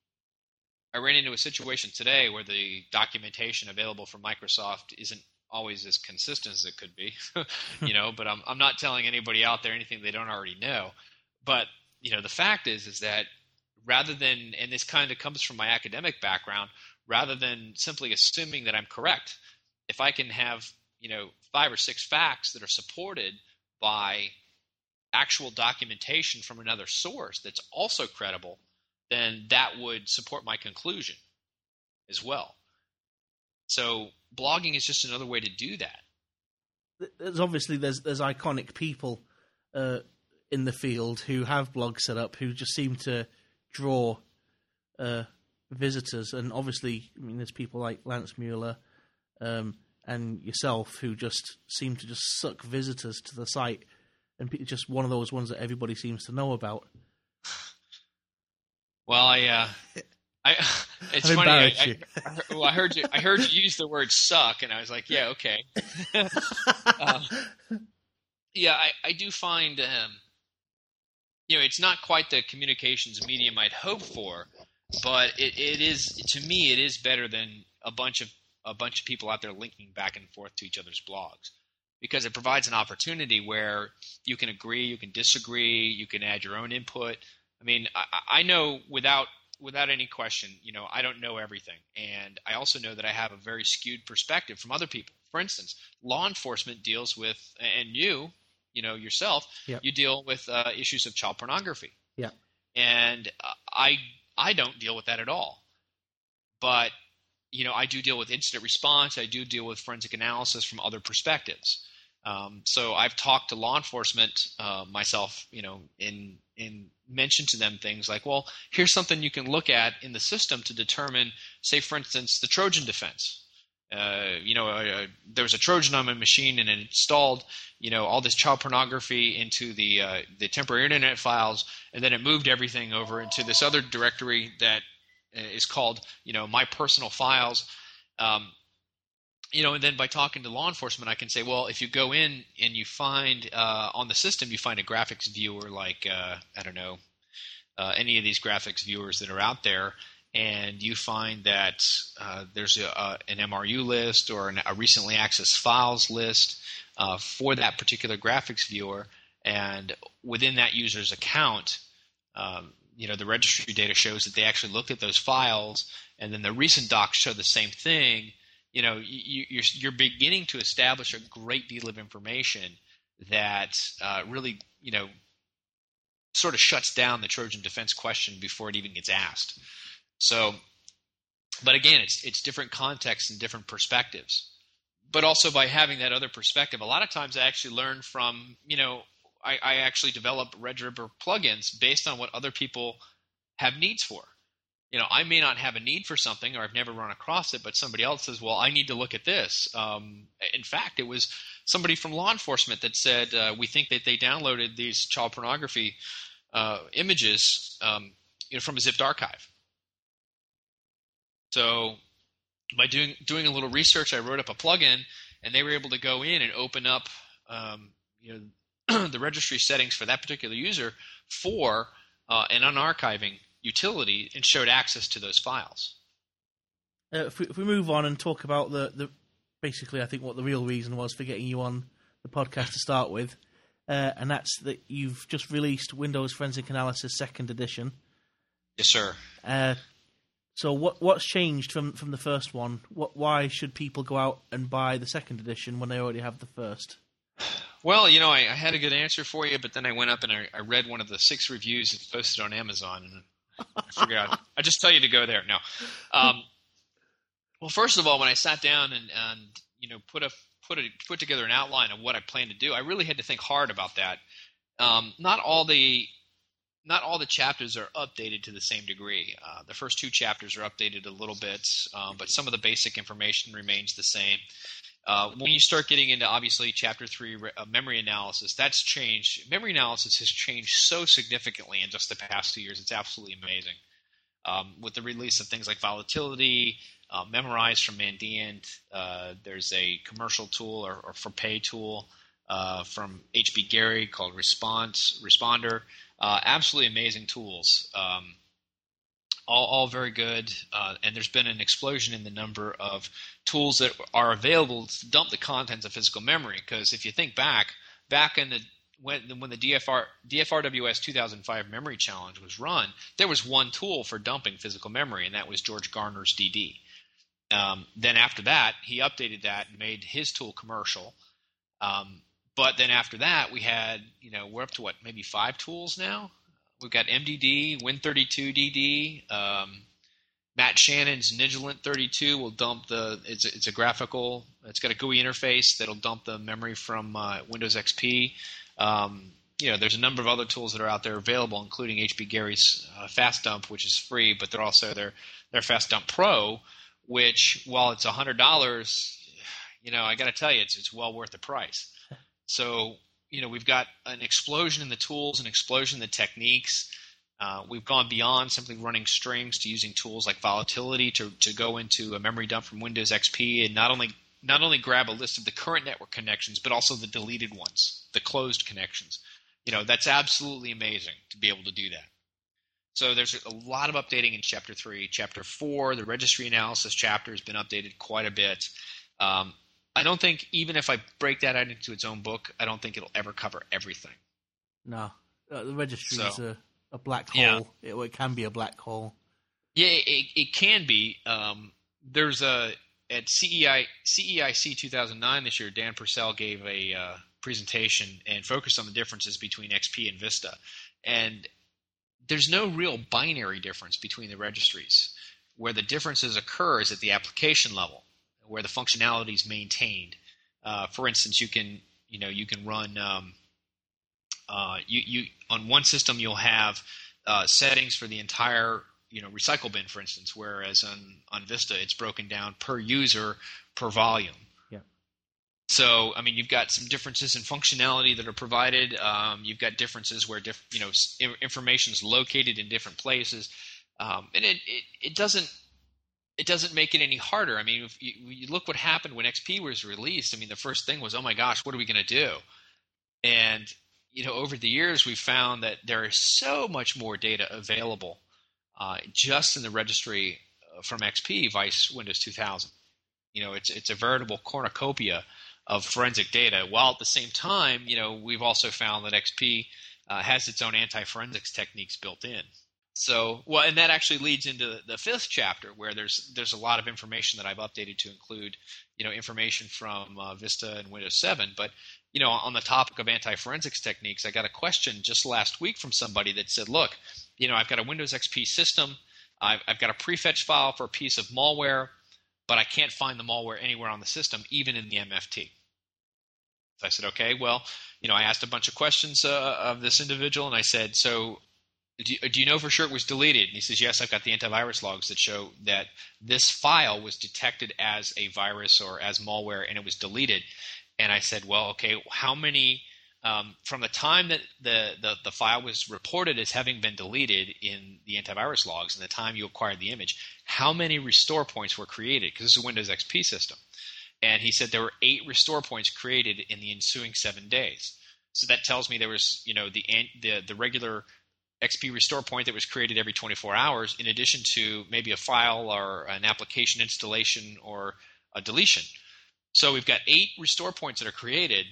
I ran into a situation today where the documentation available from Microsoft isn't always as consistent as it could be, you know, but I'm I'm not telling anybody out there anything they don't already know. But, you know, the fact is is that rather than, and this kind of comes from my academic background, rather than simply assuming that I'm correct, if I can have, you know, five or six facts that are supported by actual documentation from another source that's also credible, then that would support my conclusion as well. So blogging is just another way to do that. There's obviously there's there's iconic people uh, in the field who have blogs set up who just seem to draw uh, visitors, and obviously, I mean, there's people like Lance Mueller um, and yourself who just seem to just suck visitors to the site, and pe- just one of those ones that everybody seems to know about. Well, I, uh, I, it's I've funny. I, embarrassed I, you. I, well, I heard you. I heard you use the word "suck," and I was like, "Yeah, okay." uh, yeah, I, I do find, um, you know, it's not quite the communications medium I'd hoped for, but it, it is, to me, it is better than a bunch of a bunch of people out there linking back and forth to each other's blogs, because it provides an opportunity where you can agree, you can disagree, you can add your own input. I mean, I, I know without without any question, you know, I don't know everything, and I also know that I have a very skewed perspective from other people. For instance, law enforcement deals with, and you, you know, yourself, Yep. you deal with uh, issues of child pornography. Yeah. And uh, I I don't deal with that at all. But, you know, I do deal with incident response. I do deal with forensic analysis from other perspectives. Um, so I've talked to law enforcement uh, myself, you know, in in mentioned to them things like, well, here's something you can look at in the system to determine, say, for instance, the Trojan defense. Uh, you know, uh, there was a Trojan on my machine, and it installed, you know, all this child pornography into the uh, the temporary internet files, and then it moved everything over into this other directory that is called, you know, my personal files. Um, you know, and then by talking to law enforcement, I can say, well, if you go in and you find uh, on the system, you find a graphics viewer like, uh, I don't know, uh, any of these graphics viewers that are out there, and you find that uh, there's a, a, an M R U list or an, a recently accessed files list uh, for that particular graphics viewer, and within that user's account, um, you know, the registry data shows that they actually looked at those files, and then the recent docs show the same thing. You know, you, you're, you're beginning to establish a great deal of information that uh, really, you know, sort of shuts down the Trojan defense question before it even gets asked. So, but again, it's it's different contexts and different perspectives. But also by having that other perspective, a lot of times I actually learn from, you know, I, I actually develop Redriver plugins based on what other people have needs for. You know, I may not have a need for something, or I've never run across it, but somebody else says, well, I need to look at this. Um, in fact, it was somebody from law enforcement that said, uh, we think that they downloaded these child pornography uh, images um, you know, from a zipped archive. So by doing doing a little research, I wrote up a plugin, and they were able to go in and open up um, you know, the registry settings for that particular user for uh, an unarchiving utility, and showed access to those files. Uh, if, we, if we move on and talk about the, the basically, I think what the real reason was for getting you on the podcast to start with, uh, and that's that you've just released Windows Forensic Analysis Second Edition. Yes, sir. Uh, so what what's changed from, from the first one? What why should people go out and buy the second edition when they already have the first? Well, you know, I, I had a good answer for you, but then I went up and I, I read one of the six reviews that's posted on Amazon, and I figured out, I just tell you to go there. No. Um, well, first of all, when I sat down and, and you know, put a put a put together an outline of what I plan to do, I really had to think hard about that. Um, not all the not all the chapters are updated to the same degree. Uh, the first two chapters are updated a little bit, um, but some of the basic information remains the same. Uh, when you start getting into, obviously, Chapter three, uh, memory analysis, that's changed. Memory analysis has changed so significantly in just the past two years. It's absolutely amazing. Um, with the release of things like Volatility, uh, Memorize from Mandiant, uh, there's a commercial tool or, or for pay tool uh, from H B Gary called Response Responder. Uh, absolutely amazing tools. Um, All, all very good, uh, and there's been an explosion in the number of tools that are available to dump the contents of physical memory. Because if you think back, back in the when, when the D F R D F R W S two thousand five Memory Challenge was run, there was one tool for dumping physical memory, and that was George Garner's D D. Um, then after that, he updated that and made his tool commercial. Um, but then after that, we had, you know, we're up to what, maybe five tools now. We've got M D D, Win thirty-two D D. Um, Matt Shannon's Nigilent thirty-two will dump the. It's a, it's a graphical. It's got a G U I interface that'll dump the memory from uh, Windows X P. Um, you know, there's a number of other tools that are out there available, including H B Gary's uh, Fast Dump, which is free, but they're also their their Fast Dump Pro, which while it's a hundred dollars, you know, I got to tell you, it's it's well worth the price. So, you know, we've got an explosion in the tools, an explosion in the techniques. Uh, we've gone beyond simply running strings to using tools like Volatility to to go into a memory dump from Windows X P and not only not only grab a list of the current network connections, but also the deleted ones, the closed connections. You know, that's absolutely amazing to be able to do that. So there's a lot of updating in Chapter three. Chapter four, the registry analysis chapter, has been updated quite a bit. Um, I don't think, even if I break that out into its own book, I don't think it'll ever cover everything. No. Uh, the registry So, is a, a black hole. yeah. It, well, it can be a black hole. Yeah, it, it can be. Um, there's a at C E I C E I C two thousand nine this year, Dan Purcell gave a uh, presentation and focused on the differences between X P and Vista. And there's no real binary difference between the registries. Where the differences occur is at the application level, where the functionality is maintained. Uh, for instance, you can you know you can run um, uh, you you on one system you'll have uh, settings for the entire you know recycle bin, for instance, whereas on on Vista it's broken down per user per volume. Yeah. So I mean you've got some differences in functionality that are provided. Um, you've got differences where diff, you know information is located in different places, um, and it, it it doesn't. it doesn't make it any harder. I mean, if you, you look what happened when X P was released. I mean, the first thing was, oh my gosh, what are we going to do? And, you know, over the years, we've found that there is so much more data available uh, just in the registry from X P vice Windows two thousand. You know, it's it's a veritable cornucopia of forensic data, while at the same time, you know, we've also found that X P uh, has its own anti-forensics techniques built in. So, well, and that actually leads into the fifth chapter, where there's there's a lot of information that I've updated to include, you know, information from uh, Vista and Windows seven. But, you know, on the topic of anti-forensics techniques, I got a question just last week from somebody that said, look, you know, I've got a Windows X P system. I've, I've got a prefetch file for a piece of malware, but I can't find the malware anywhere on the system, even in the M F T. So I said, okay, well, you know, I asked a bunch of questions uh, of this individual, and I said, so do you, do you know for sure it was deleted? And he says, yes, I've got the antivirus logs that show that this file was detected as a virus or as malware, and it was deleted. And I said, well, okay, how many um, from the time that the, the, the file was reported as having been deleted in the antivirus logs and the time you acquired the image, how many restore points were created? Because this is a Windows X P system. And he said there were eight restore points created in the ensuing seven days. So that tells me there was, you know, the the, the regular X P restore point that was created every twenty-four hours, in addition to maybe a file or an application installation or a deletion. So we've got eight restore points that are created.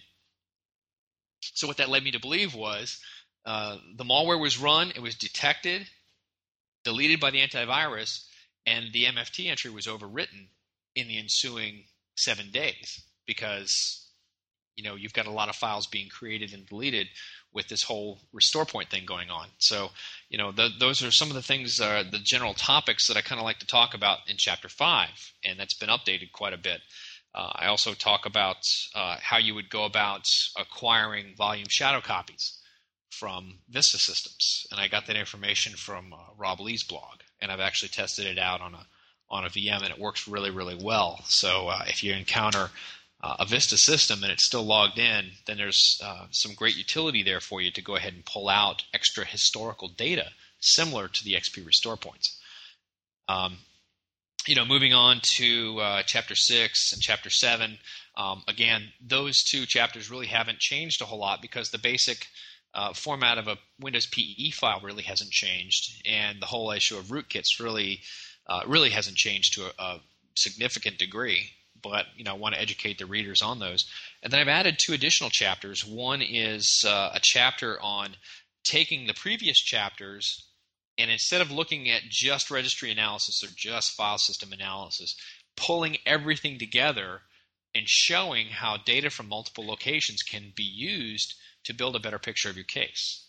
So what that led me to believe was uh, the malware was run, it was detected, deleted by the antivirus, and the M F T entry was overwritten in the ensuing seven days because, you know, you've got a lot of files being created and deleted with this whole restore point thing going on. So, you know, the, those are some of the things, uh, the general topics that I kind of like to talk about in Chapter five, and that's been updated quite a bit. Uh, I also talk about uh, how you would go about acquiring volume shadow copies from Vista Systems, and I got that information from uh, Rob Lee's blog, and I've actually tested it out on a on a V M, and it works really, really well. So uh, if you encounter uh, a Vista system and it's still logged in, then there's uh, some great utility there for you to go ahead and pull out extra historical data similar to the X P restore points. Um, you know, moving on to uh, Chapter six and Chapter seven, um, again, those two chapters really haven't changed a whole lot because the basic uh, format of a Windows P E file really hasn't changed, and the whole issue of rootkits really Uh, really hasn't changed to a, a significant degree, but you know, I want to educate the readers on those. And then I've added two additional chapters. One is uh, a chapter on taking the previous chapters and instead of looking at just registry analysis or just file system analysis, pulling everything together and showing how data from multiple locations can be used to build a better picture of your case.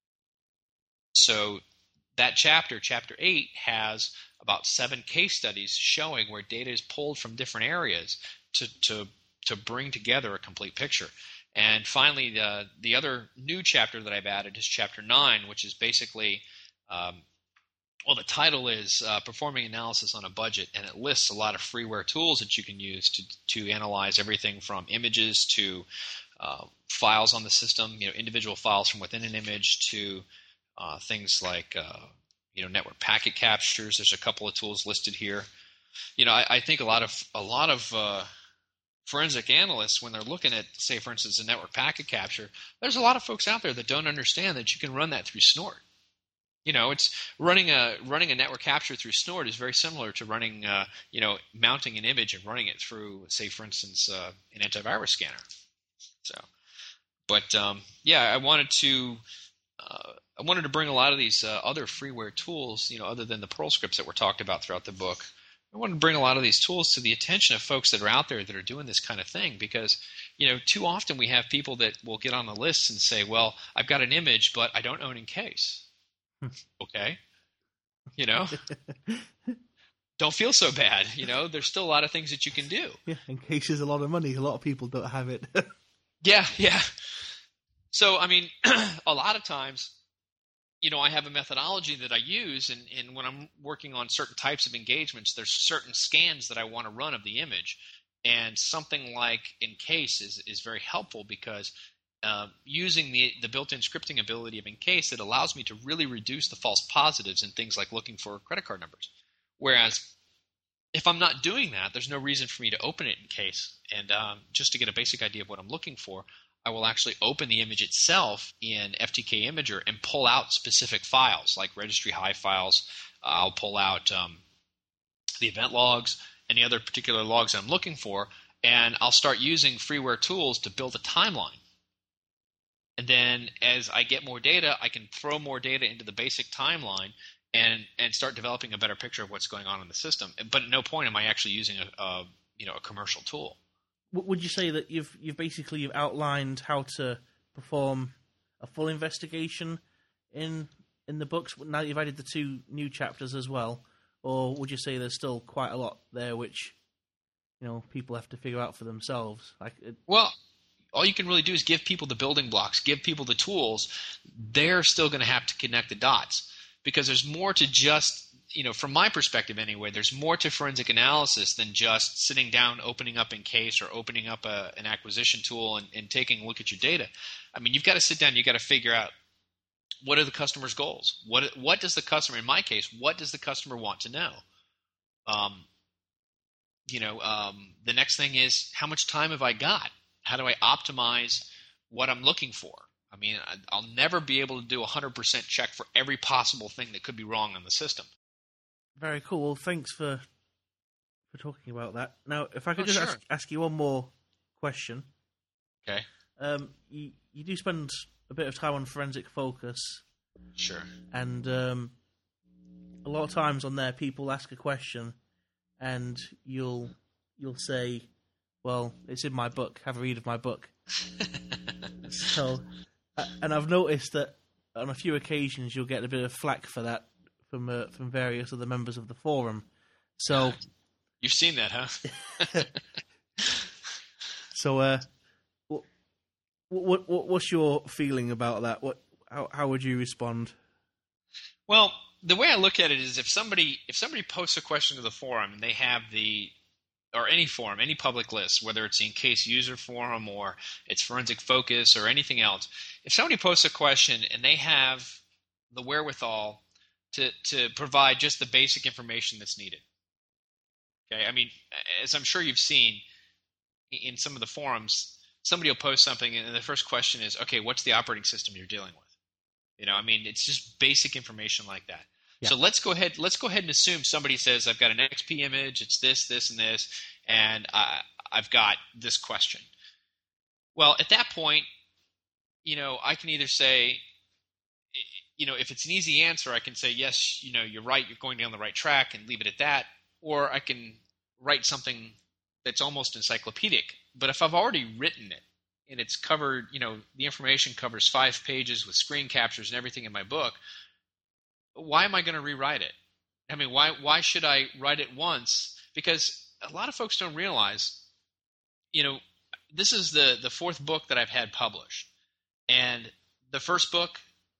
So that chapter, Chapter eight, has about seven case studies showing where data is pulled from different areas to to, to bring together a complete picture. And finally, the, the other new chapter that I've added is Chapter nine, which is basically, um, well, the title is uh, Performing Analysis on a Budget, and it lists a lot of freeware tools that you can use to, to analyze everything from images to uh, files on the system, you know, individual files from within an image to Uh, things like uh, you know, network packet captures. There's a couple of tools listed here. You know, I, I think a lot of a lot of uh, forensic analysts, when they're looking at, say, for instance, a network packet capture, there's a lot of folks out there that don't understand that you can run that through Snort. You know, it's running a running a network capture through Snort is very similar to running, uh, you know, mounting an image and running it through, say, for instance, uh, an antivirus scanner. So, but um, yeah, I wanted to. Uh, I wanted to bring a lot of these uh, other freeware tools, you know, other than the Perl scripts that were talked about throughout the book. I wanted to bring a lot of these tools to the attention of folks that are out there that are doing this kind of thing because, you know, too often we have people that will get on the list and say, well, I've got an image, but I don't own Encase. Okay. You know, don't feel so bad. You know, there's still a lot of things that you can do. Yeah, Encase is a lot of money. A lot of people don't have it. yeah, yeah. So, I mean, a lot of times, you know, I have a methodology that I use, and, and when I'm working on certain types of engagements, there's certain scans that I want to run of the image. And something like Encase is, is very helpful because uh, using the, the built-in scripting ability of Encase, it allows me to really reduce the false positives in things like looking for credit card numbers. Whereas if I'm not doing that, there's no reason for me to open it in case. And um, just to get a basic idea of what I'm looking for, I will actually open the image itself in F T K Imager and pull out specific files, like registry high files. Uh, I'll pull out um, the event logs, any other particular logs I'm looking for, and I'll start using freeware tools to build a timeline. And then as I get more data, I can throw more data into the basic timeline and and start developing a better picture of what's going on in the system. But at no point am I actually using a, a you know a commercial tool. Would you say that you've you've basically you've outlined how to perform a full investigation in in the books? Now that you've added the two new chapters as well, or would you say there's still quite a lot there which you know people have to figure out for themselves? Like, it... well, all you can really do is give people the building blocks, give people the tools. They're still going to have to connect the dots because there's more to just, you know, from my perspective anyway, there's more to forensic analysis than just sitting down, opening up Encase or opening up a, an acquisition tool and, and taking a look at your data. I mean, you've got to sit down, you've got to figure out what are the customer's goals? What what does the customer, in my case, what does the customer want to know? Um, you know, um, the next thing is how much time have I got? How do I optimize what I'm looking for? I mean, I'll never be able to do a one hundred percent check for every possible thing that could be wrong on the system. Very cool. Well, thanks for for talking about that. Now, if I could Oh, just sure. ask, ask you one more question. Okay. Um, you, you do spend a bit of time on Forensic Focus, Sure. and um, a lot of times on there, people ask a question, and you'll you'll say, "Well, it's in my book. Have a read of my book." So, uh, and I've noticed that on a few occasions you'll get a bit of flack for that from uh, from various other members of the forum. So, You've seen that, huh? so uh, what, what what what's your feeling about that? What how how would you respond? Well, the way I look at it is if somebody if somebody posts a question to the forum and they have the or any forum, any public list, whether it's the Encase user forum or it's Forensic Focus or anything else, if somebody posts a question and they have the wherewithal to to provide just the basic information that's needed. Okay, I mean, as I'm sure you've seen in some of the forums, somebody will post something and the first question is, okay, what's the operating system you're dealing with? You know, I mean, it's just basic information like that. Yeah. So let's go ahead. Let's go ahead and assume somebody says, "I've got an X P image. It's this, this, and this, and I, I've got this question." Well, at that point, you know, I can either say, you know, if it's an easy answer, I can say, "Yes, you know, you're right. You're going down the right track," and leave it at that. Or I can write something that's almost encyclopedic. But if I've already written it and it's covered, you know, the information covers five pages with screen captures and everything in my book, why am I going to rewrite it? I mean, why why should I write it once? Because a lot of folks don't realize, you know, this is the, the fourth book that I've had published. And the first book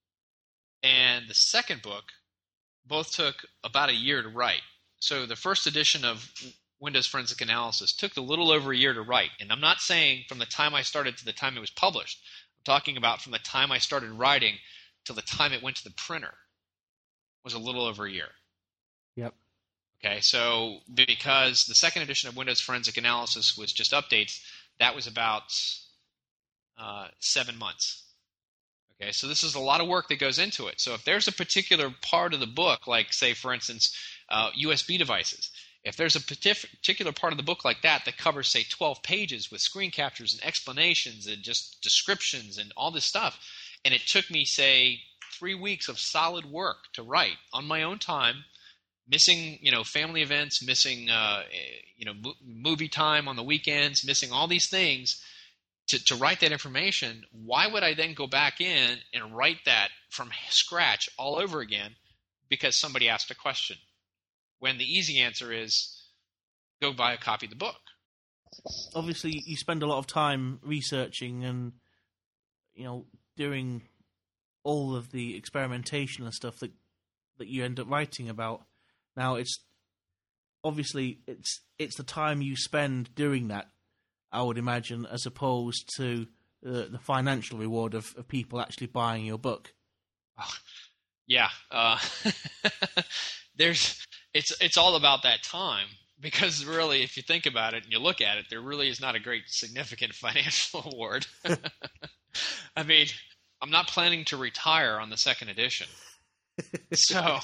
and the second book both took about a year to write. So the first edition of Windows Forensic Analysis took a little over a year to write. And I'm not saying from the time I started to the time it was published. I'm talking about from the time I started writing till the time it went to the printer was a little over a year. Yep. Okay, so because the second edition of Windows Forensic Analysis was just updates, that was about uh, seven months. Okay, so this is a lot of work that goes into it. So if there's a particular part of the book, like, say, for instance, uh, U S B devices, if there's a particular part of the book like that that covers, say, twelve pages with screen captures and explanations and just descriptions and all this stuff, and it took me, say, three weeks of solid work to write on my own time, missing, you know, family events, missing, uh, you know, mo- movie time on the weekends, missing all these things to, to write that information, why would I then go back in and write that from scratch all over again because somebody asked a question? When the easy answer is go buy a copy of the book. Obviously, you spend a lot of time researching and, you know, doing all of the experimentation and stuff that that you end up writing about. Now, it's obviously it's it's the time you spend doing that, I would imagine, as opposed to uh, the financial reward of, of people actually buying your book. Oh, yeah, uh, there's it's it's all about that time. because really, if you think about it and you look at it, there really is not a great significant financial award. I mean, I'm not planning to retire on the second edition, so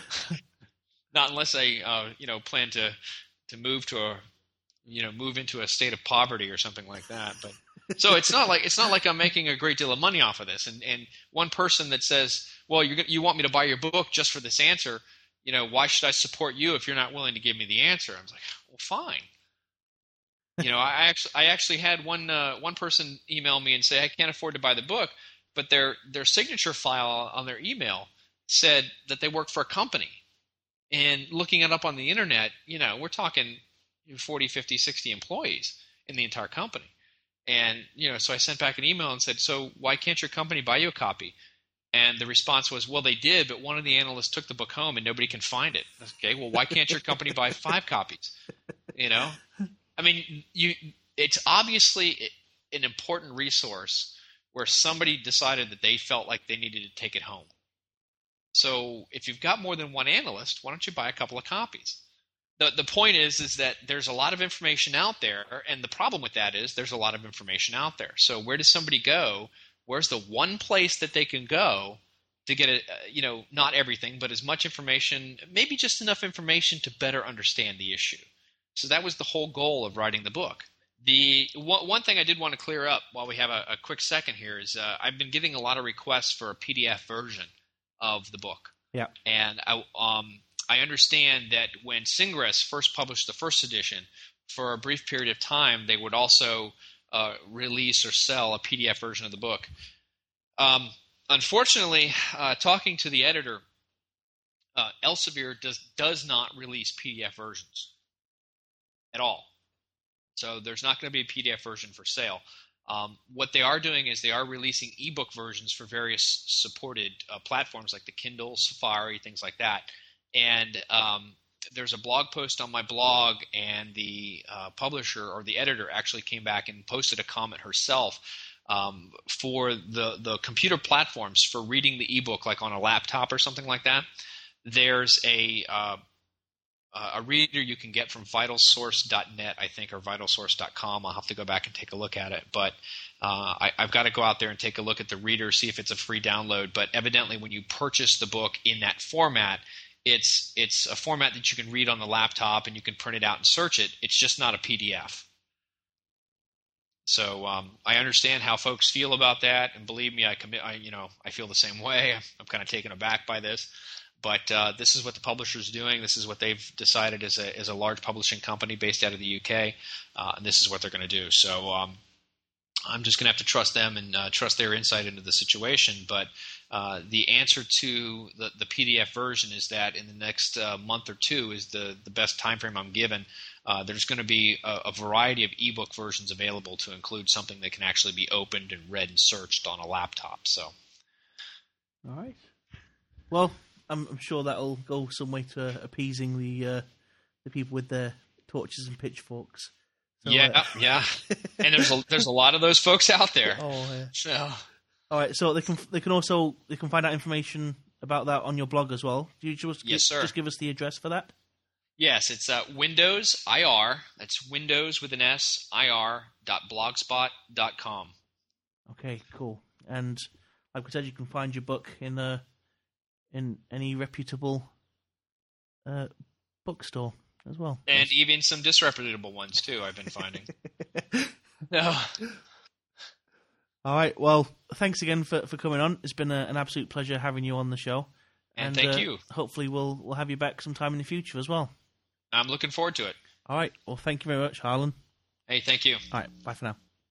not unless I, uh, you know, plan to to move to a, you know, move into a state of poverty or something like that. But so it's not like it's not like I'm making a great deal of money off of this. And and one person that says, well, you you want me to buy your book just for this answer? You know, why should I support you if you're not willing to give me the answer? I was like, well, fine. You know, I actually I actually had one uh, one person email me and say I can't afford to buy the book, but their their signature file on their email said that they work for a company. And looking it up on the internet, you know, we're talking forty, fifty, sixty employees in the entire company. And, you know, so I sent back an email and said, so why can't your company buy you a copy? And the response was, well, they did, but one of the analysts took the book home and nobody can find it. Okay, well, why can't your company buy five copies? You know? I mean, you. It's obviously an important resource where somebody decided that they felt like they needed to take it home. So if you've got more than one analyst, why don't you buy a couple of copies? The the point is is that there's a lot of information out there, and the problem with that is there's a lot of information out there. So where does somebody go? Where's the one place that they can go to get, a, you know, not everything, but as much information, maybe just enough information to better understand the issue? So that was the whole goal of writing the book. The one, one thing I did want to clear up while we have a, a quick second here is uh, I've been getting a lot of requests for a P D F version of the book. Yeah. And I, um, I understand that when Syngress first published the first edition, for a brief period of time, they would also uh, release or sell a P D F version of the book. Um, unfortunately, uh, talking to the editor, uh, Elsevier does does not release P D F versions at all. So there's not going to be a P D F version for sale. Um, what they are doing is they are releasing ebook versions for various supported uh, platforms like the Kindle, Safari, things like that. And um, there's a blog post on my blog, and the uh, publisher or the editor actually came back and posted a comment herself um, for the, the computer platforms for reading the ebook, like on a laptop or something like that. There's a uh, a reader you can get from vital source dot net, I think, or vital source dot com. I'll have to go back and take a look at it. But uh, I, I've got to go out there and take a look at the reader, see if it's a free download. But evidently when you purchase the book in that format, it's it's a format that you can read on the laptop and you can print it out and search it. It's just not a P D F. So um, I understand how folks feel about that, and believe me, I commit. I you know I feel the same way. I'm kind of taken aback by this. But uh, this is what the publisher's doing. This is what they've decided as a as a large publishing company based out of the U K, uh, and this is what they're going to do. So um, I'm just going to have to trust them and uh, trust their insight into the situation. But uh, the answer to the, the P D F version is that in the next uh, month or two is the, the best time frame I'm given. Uh, there's going to be a, a variety of ebook versions available to include something that can actually be opened and read and searched on a laptop. So, all right. Well, I'm, I'm sure that'll go some way to appeasing the uh, the people with their torches and pitchforks. So, yeah, uh, yeah, and there's a, there's a lot of those folks out there. Oh, yeah. So, all right. So they can they can also they can find out information about that on your blog as well. Do you just yes, give, sir. just give us the address for that? Yes, it's uh, Windows I R. That's Windows with an S I R dot blogspot dot com. Okay, cool. And like I said, you can find your book in uh, in any reputable uh, bookstore as well, and That's... even some disreputable ones too. I've been finding. No. All right. Well, thanks again for, for coming on. It's been a, an absolute pleasure having you on the show. And, and thank uh, you. Hopefully, we'll we'll have you back sometime in the future as well. I'm looking forward to it. All right. Well, thank you very much, Harlan. Hey, thank you. All right. Bye for now.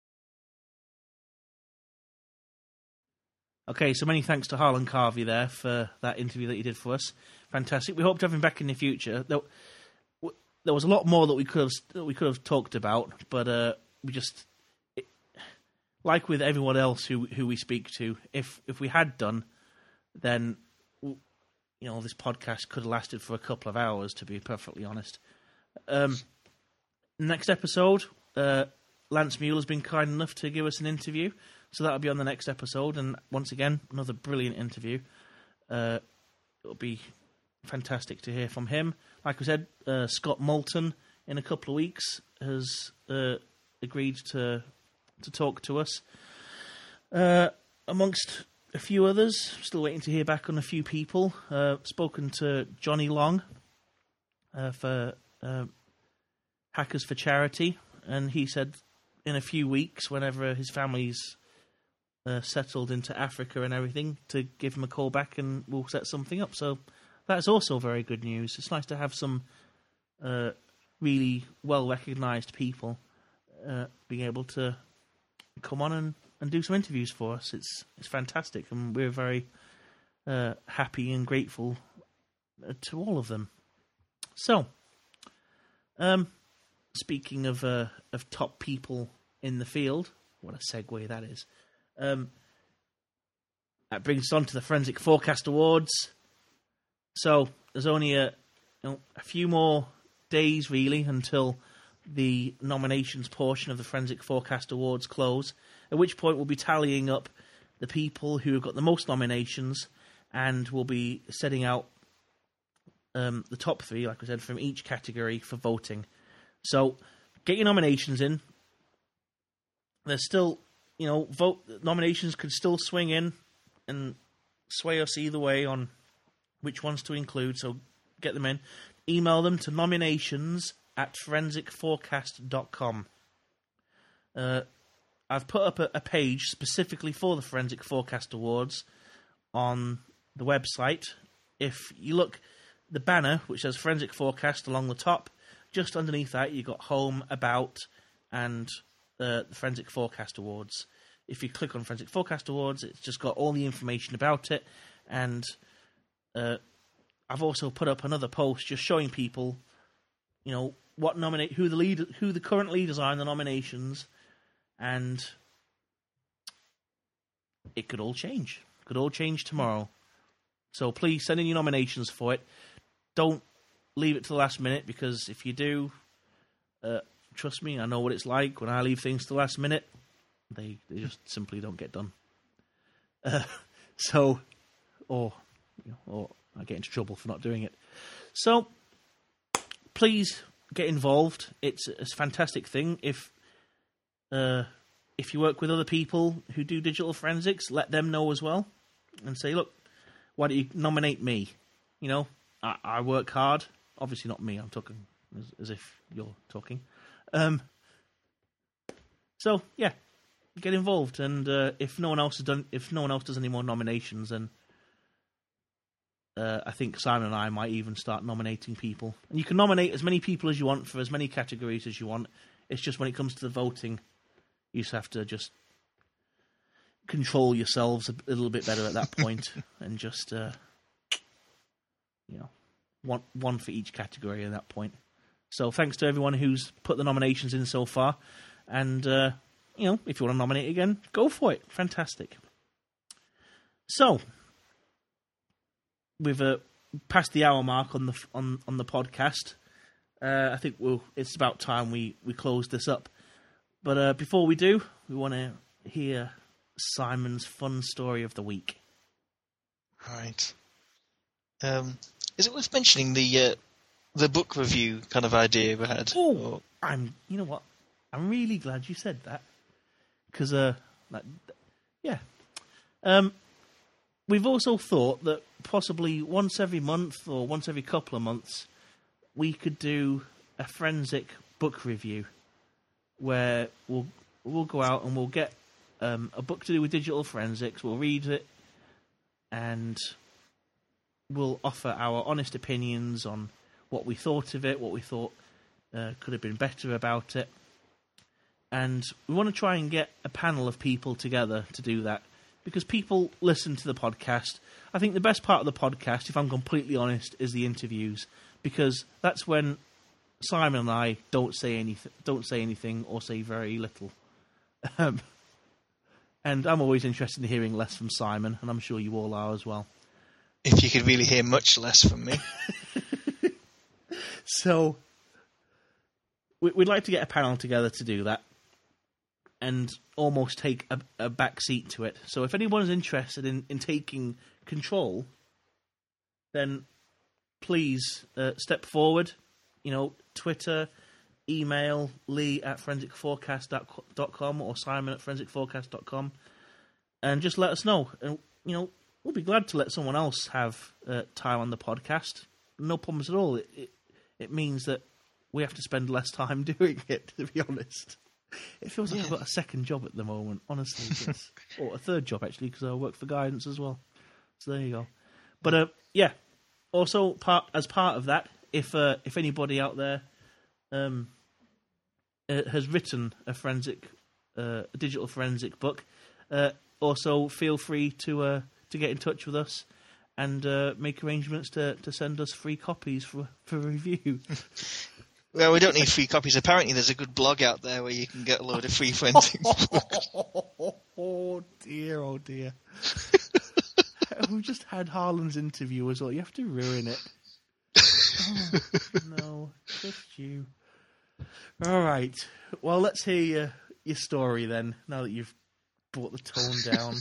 Okay, so many thanks to Harlan Carvey there for that interview that he did for us. Fantastic. We hope to have him back in the future. There, there was a lot more that we could have that we could have talked about, but uh, we just, it, like with everyone else who who we speak to, if if we had done, then you know this podcast could have lasted for a couple of hours. To be perfectly honest. Um, next episode, uh, Lance Mule has been kind enough to give us an interview. So that'll be on the next episode, and once again, another brilliant interview. Uh, it'll be fantastic to hear from him. Like I said, uh, Scott Moulton in a couple of weeks has uh, agreed to to talk to us. Uh, amongst a few others, still waiting to hear back on a few people. Uh, spoken to Johnny Long uh, for uh, Hackers for Charity, and he said in a few weeks, whenever his family's uh, settled into Africa and everything, to give him a call back and we'll set something up. So that's also very good news. It's nice to have some uh, really well-recognised people uh, being able to come on and, and do some interviews for us. It's it's fantastic, and we're very uh, happy and grateful uh, to all of them. So, um, speaking of uh, of top people in the field, what a segue that is. Um, that brings us on to the Forensic Forecast Awards. So there's only a you know, a few more days really until the nominations portion of the Forensic Forecast Awards close, at which point we'll be tallying up the people who have got the most nominations, and we'll be setting out um, the top three, like I said, from each category for voting. So get your nominations in. There's still, you know, vote nominations could still swing in and sway us either way on which ones to include, so get them in. Email them to nominations at forensic forecast dot com. Uh, I've put up a, a page specifically for the Forensic Forecast Awards on the website. If you look, the banner, which says Forensic Forecast along the top, just underneath that you've got Home, About, and uh, the Forensic Forecast Awards. If you click on Forensic Forecast Awards, it's just got all the information about it, and uh, I've also put up another post just showing people, you know, what nominate, who the lead, who the current leaders are in the nominations, and it could all change. Could all change tomorrow. So please send in your nominations for it. Don't leave it to the last minute, because if you do, uh, trust me, I know what it's like when I leave things to the last minute. They they just simply don't get done. Uh, so, or you know, or I get into trouble for not doing it. So, please get involved. It's a fantastic thing. If uh, if you work with other people who do digital forensics, let them know as well, and say, look, why don't you nominate me? You know, I, I work hard. Obviously not me. I'm talking as, as if you're talking. Um, so yeah, get involved. And uh, if no one else has done, if no one else does any more nominations, then uh, I think Simon and I might even start nominating people. And you can nominate as many people as you want for as many categories as you want. It's just when it comes to the voting, you just have to just control yourselves a little bit better at that point, and just uh, you know, one one for each category at that point. So thanks to everyone who's put the nominations in so far, and uh, you know, if you want to nominate again, go for it. Fantastic. So we've uh, passed the hour mark on the on on the podcast. Uh, I think we'll, it's about time we, we close this up. But uh, before we do, we want to hear Simon's fun story of the week. Right. Um, is it worth mentioning the uh, the book review kind of idea we had? Oh, or... I'm. You know what? I'm really glad you said that, because uh, like, yeah. Um, we've also thought that possibly once every month or once every couple of months, we could do a forensic book review where we'll we'll go out and we'll get um, a book to do with digital forensics. We'll read it and we'll offer our honest opinions on what we thought of it, what we thought uh, could have been better about it. And we want to try and get a panel of people together to do that, because people listen to the podcast. I think the best part of the podcast, if I'm completely honest, is the interviews, because that's when Simon and I don't say anything, don't say anything or say very little. Um, and I'm always interested in hearing less from Simon, and I'm sure you all are as well. If you could really hear much less from me. So, we'd like to get a panel together to do that, and almost take a, a back seat to it. So if anyone's interested in, in taking control, then please uh, step forward. You know, Twitter, email Lee at forensic forecast dot com or Simon at forensic forecast dot com, and just let us know. And you know, we'll be glad to let someone else have uh, time on the podcast. No problems at all. It, it it means that we have to spend less time doing it. To be honest, it feels like yeah. I've got a second job at the moment. Honestly, yes. Or a third job actually, because I work for Guidance as well. So there you go. But uh, yeah. Also, part as part of that, if uh, if anybody out there um, uh, has written a forensic, uh, a digital forensic book, uh, also feel free to uh, to get in touch with us and uh, make arrangements to, to send us free copies for for review. Well, we don't need free copies. Apparently, there's a good blog out there where you can get a load of free forensic books. Oh dear! Oh dear! We've just had Harlan's interview as well. You have to ruin it. Oh, no, just you. All right. Well, let's hear your, your story then, now that you've brought the tone down.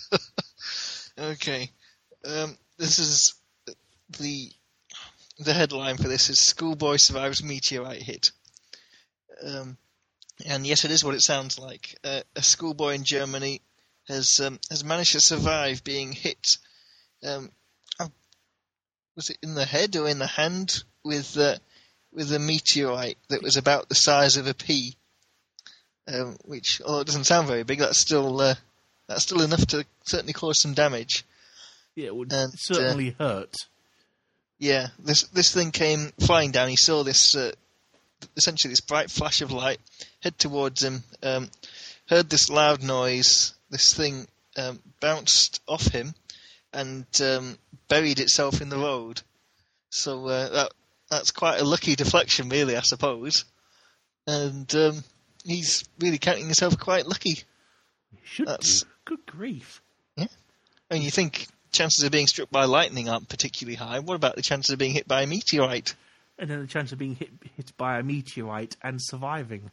Okay. Um, this is the the headline for this is Schoolboy Survives Meteorite Hit. Um, and yes, it is what it sounds like. Uh, a schoolboy in Germany has um, has managed to survive being hit. Um, was it in the head or in the hand with uh, with a meteorite that was about the size of a pea? Um, which, although it doesn't sound very big, that's still uh, that's still enough to certainly cause some damage. Yeah, it would and, certainly uh, hurt. Yeah, this this thing came flying down. He saw this uh, essentially this bright flash of light head towards him. Um, heard this loud noise. This thing um, bounced off him and um, buried itself in the road. So uh, that that's quite a lucky deflection, really, I suppose. And um, he's really counting himself quite lucky. He should that's, be. Good grief. Yeah. I mean, you think chances of being struck by lightning aren't particularly high. What about the chances of being hit by a meteorite? And then the chance of being hit hit by a meteorite and surviving.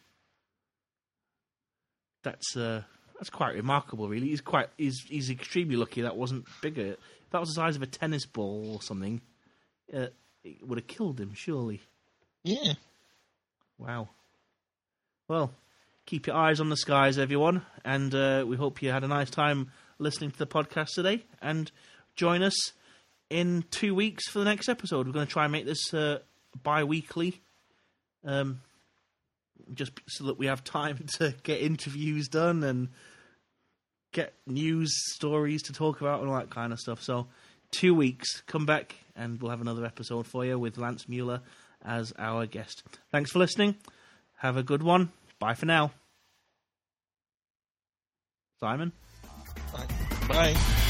That's uh, that's quite remarkable, really. He's quite he's he's extremely lucky that wasn't bigger. If that was the size of a tennis ball or something, uh, it would have killed him, surely. Yeah. Wow. Well, keep your eyes on the skies, everyone, and uh, we hope you had a nice time listening to the podcast today. And join us in two weeks for the next episode. We're going to try and make this uh, bi-weekly, um, just so that we have time to get interviews done and get news stories to talk about and all that kind of stuff. So, two weeks, come back, and we'll have another episode for you with Lance Mueller as our guest. Thanks for listening. Have a good one. Bye for now. Simon? Bye. Bye.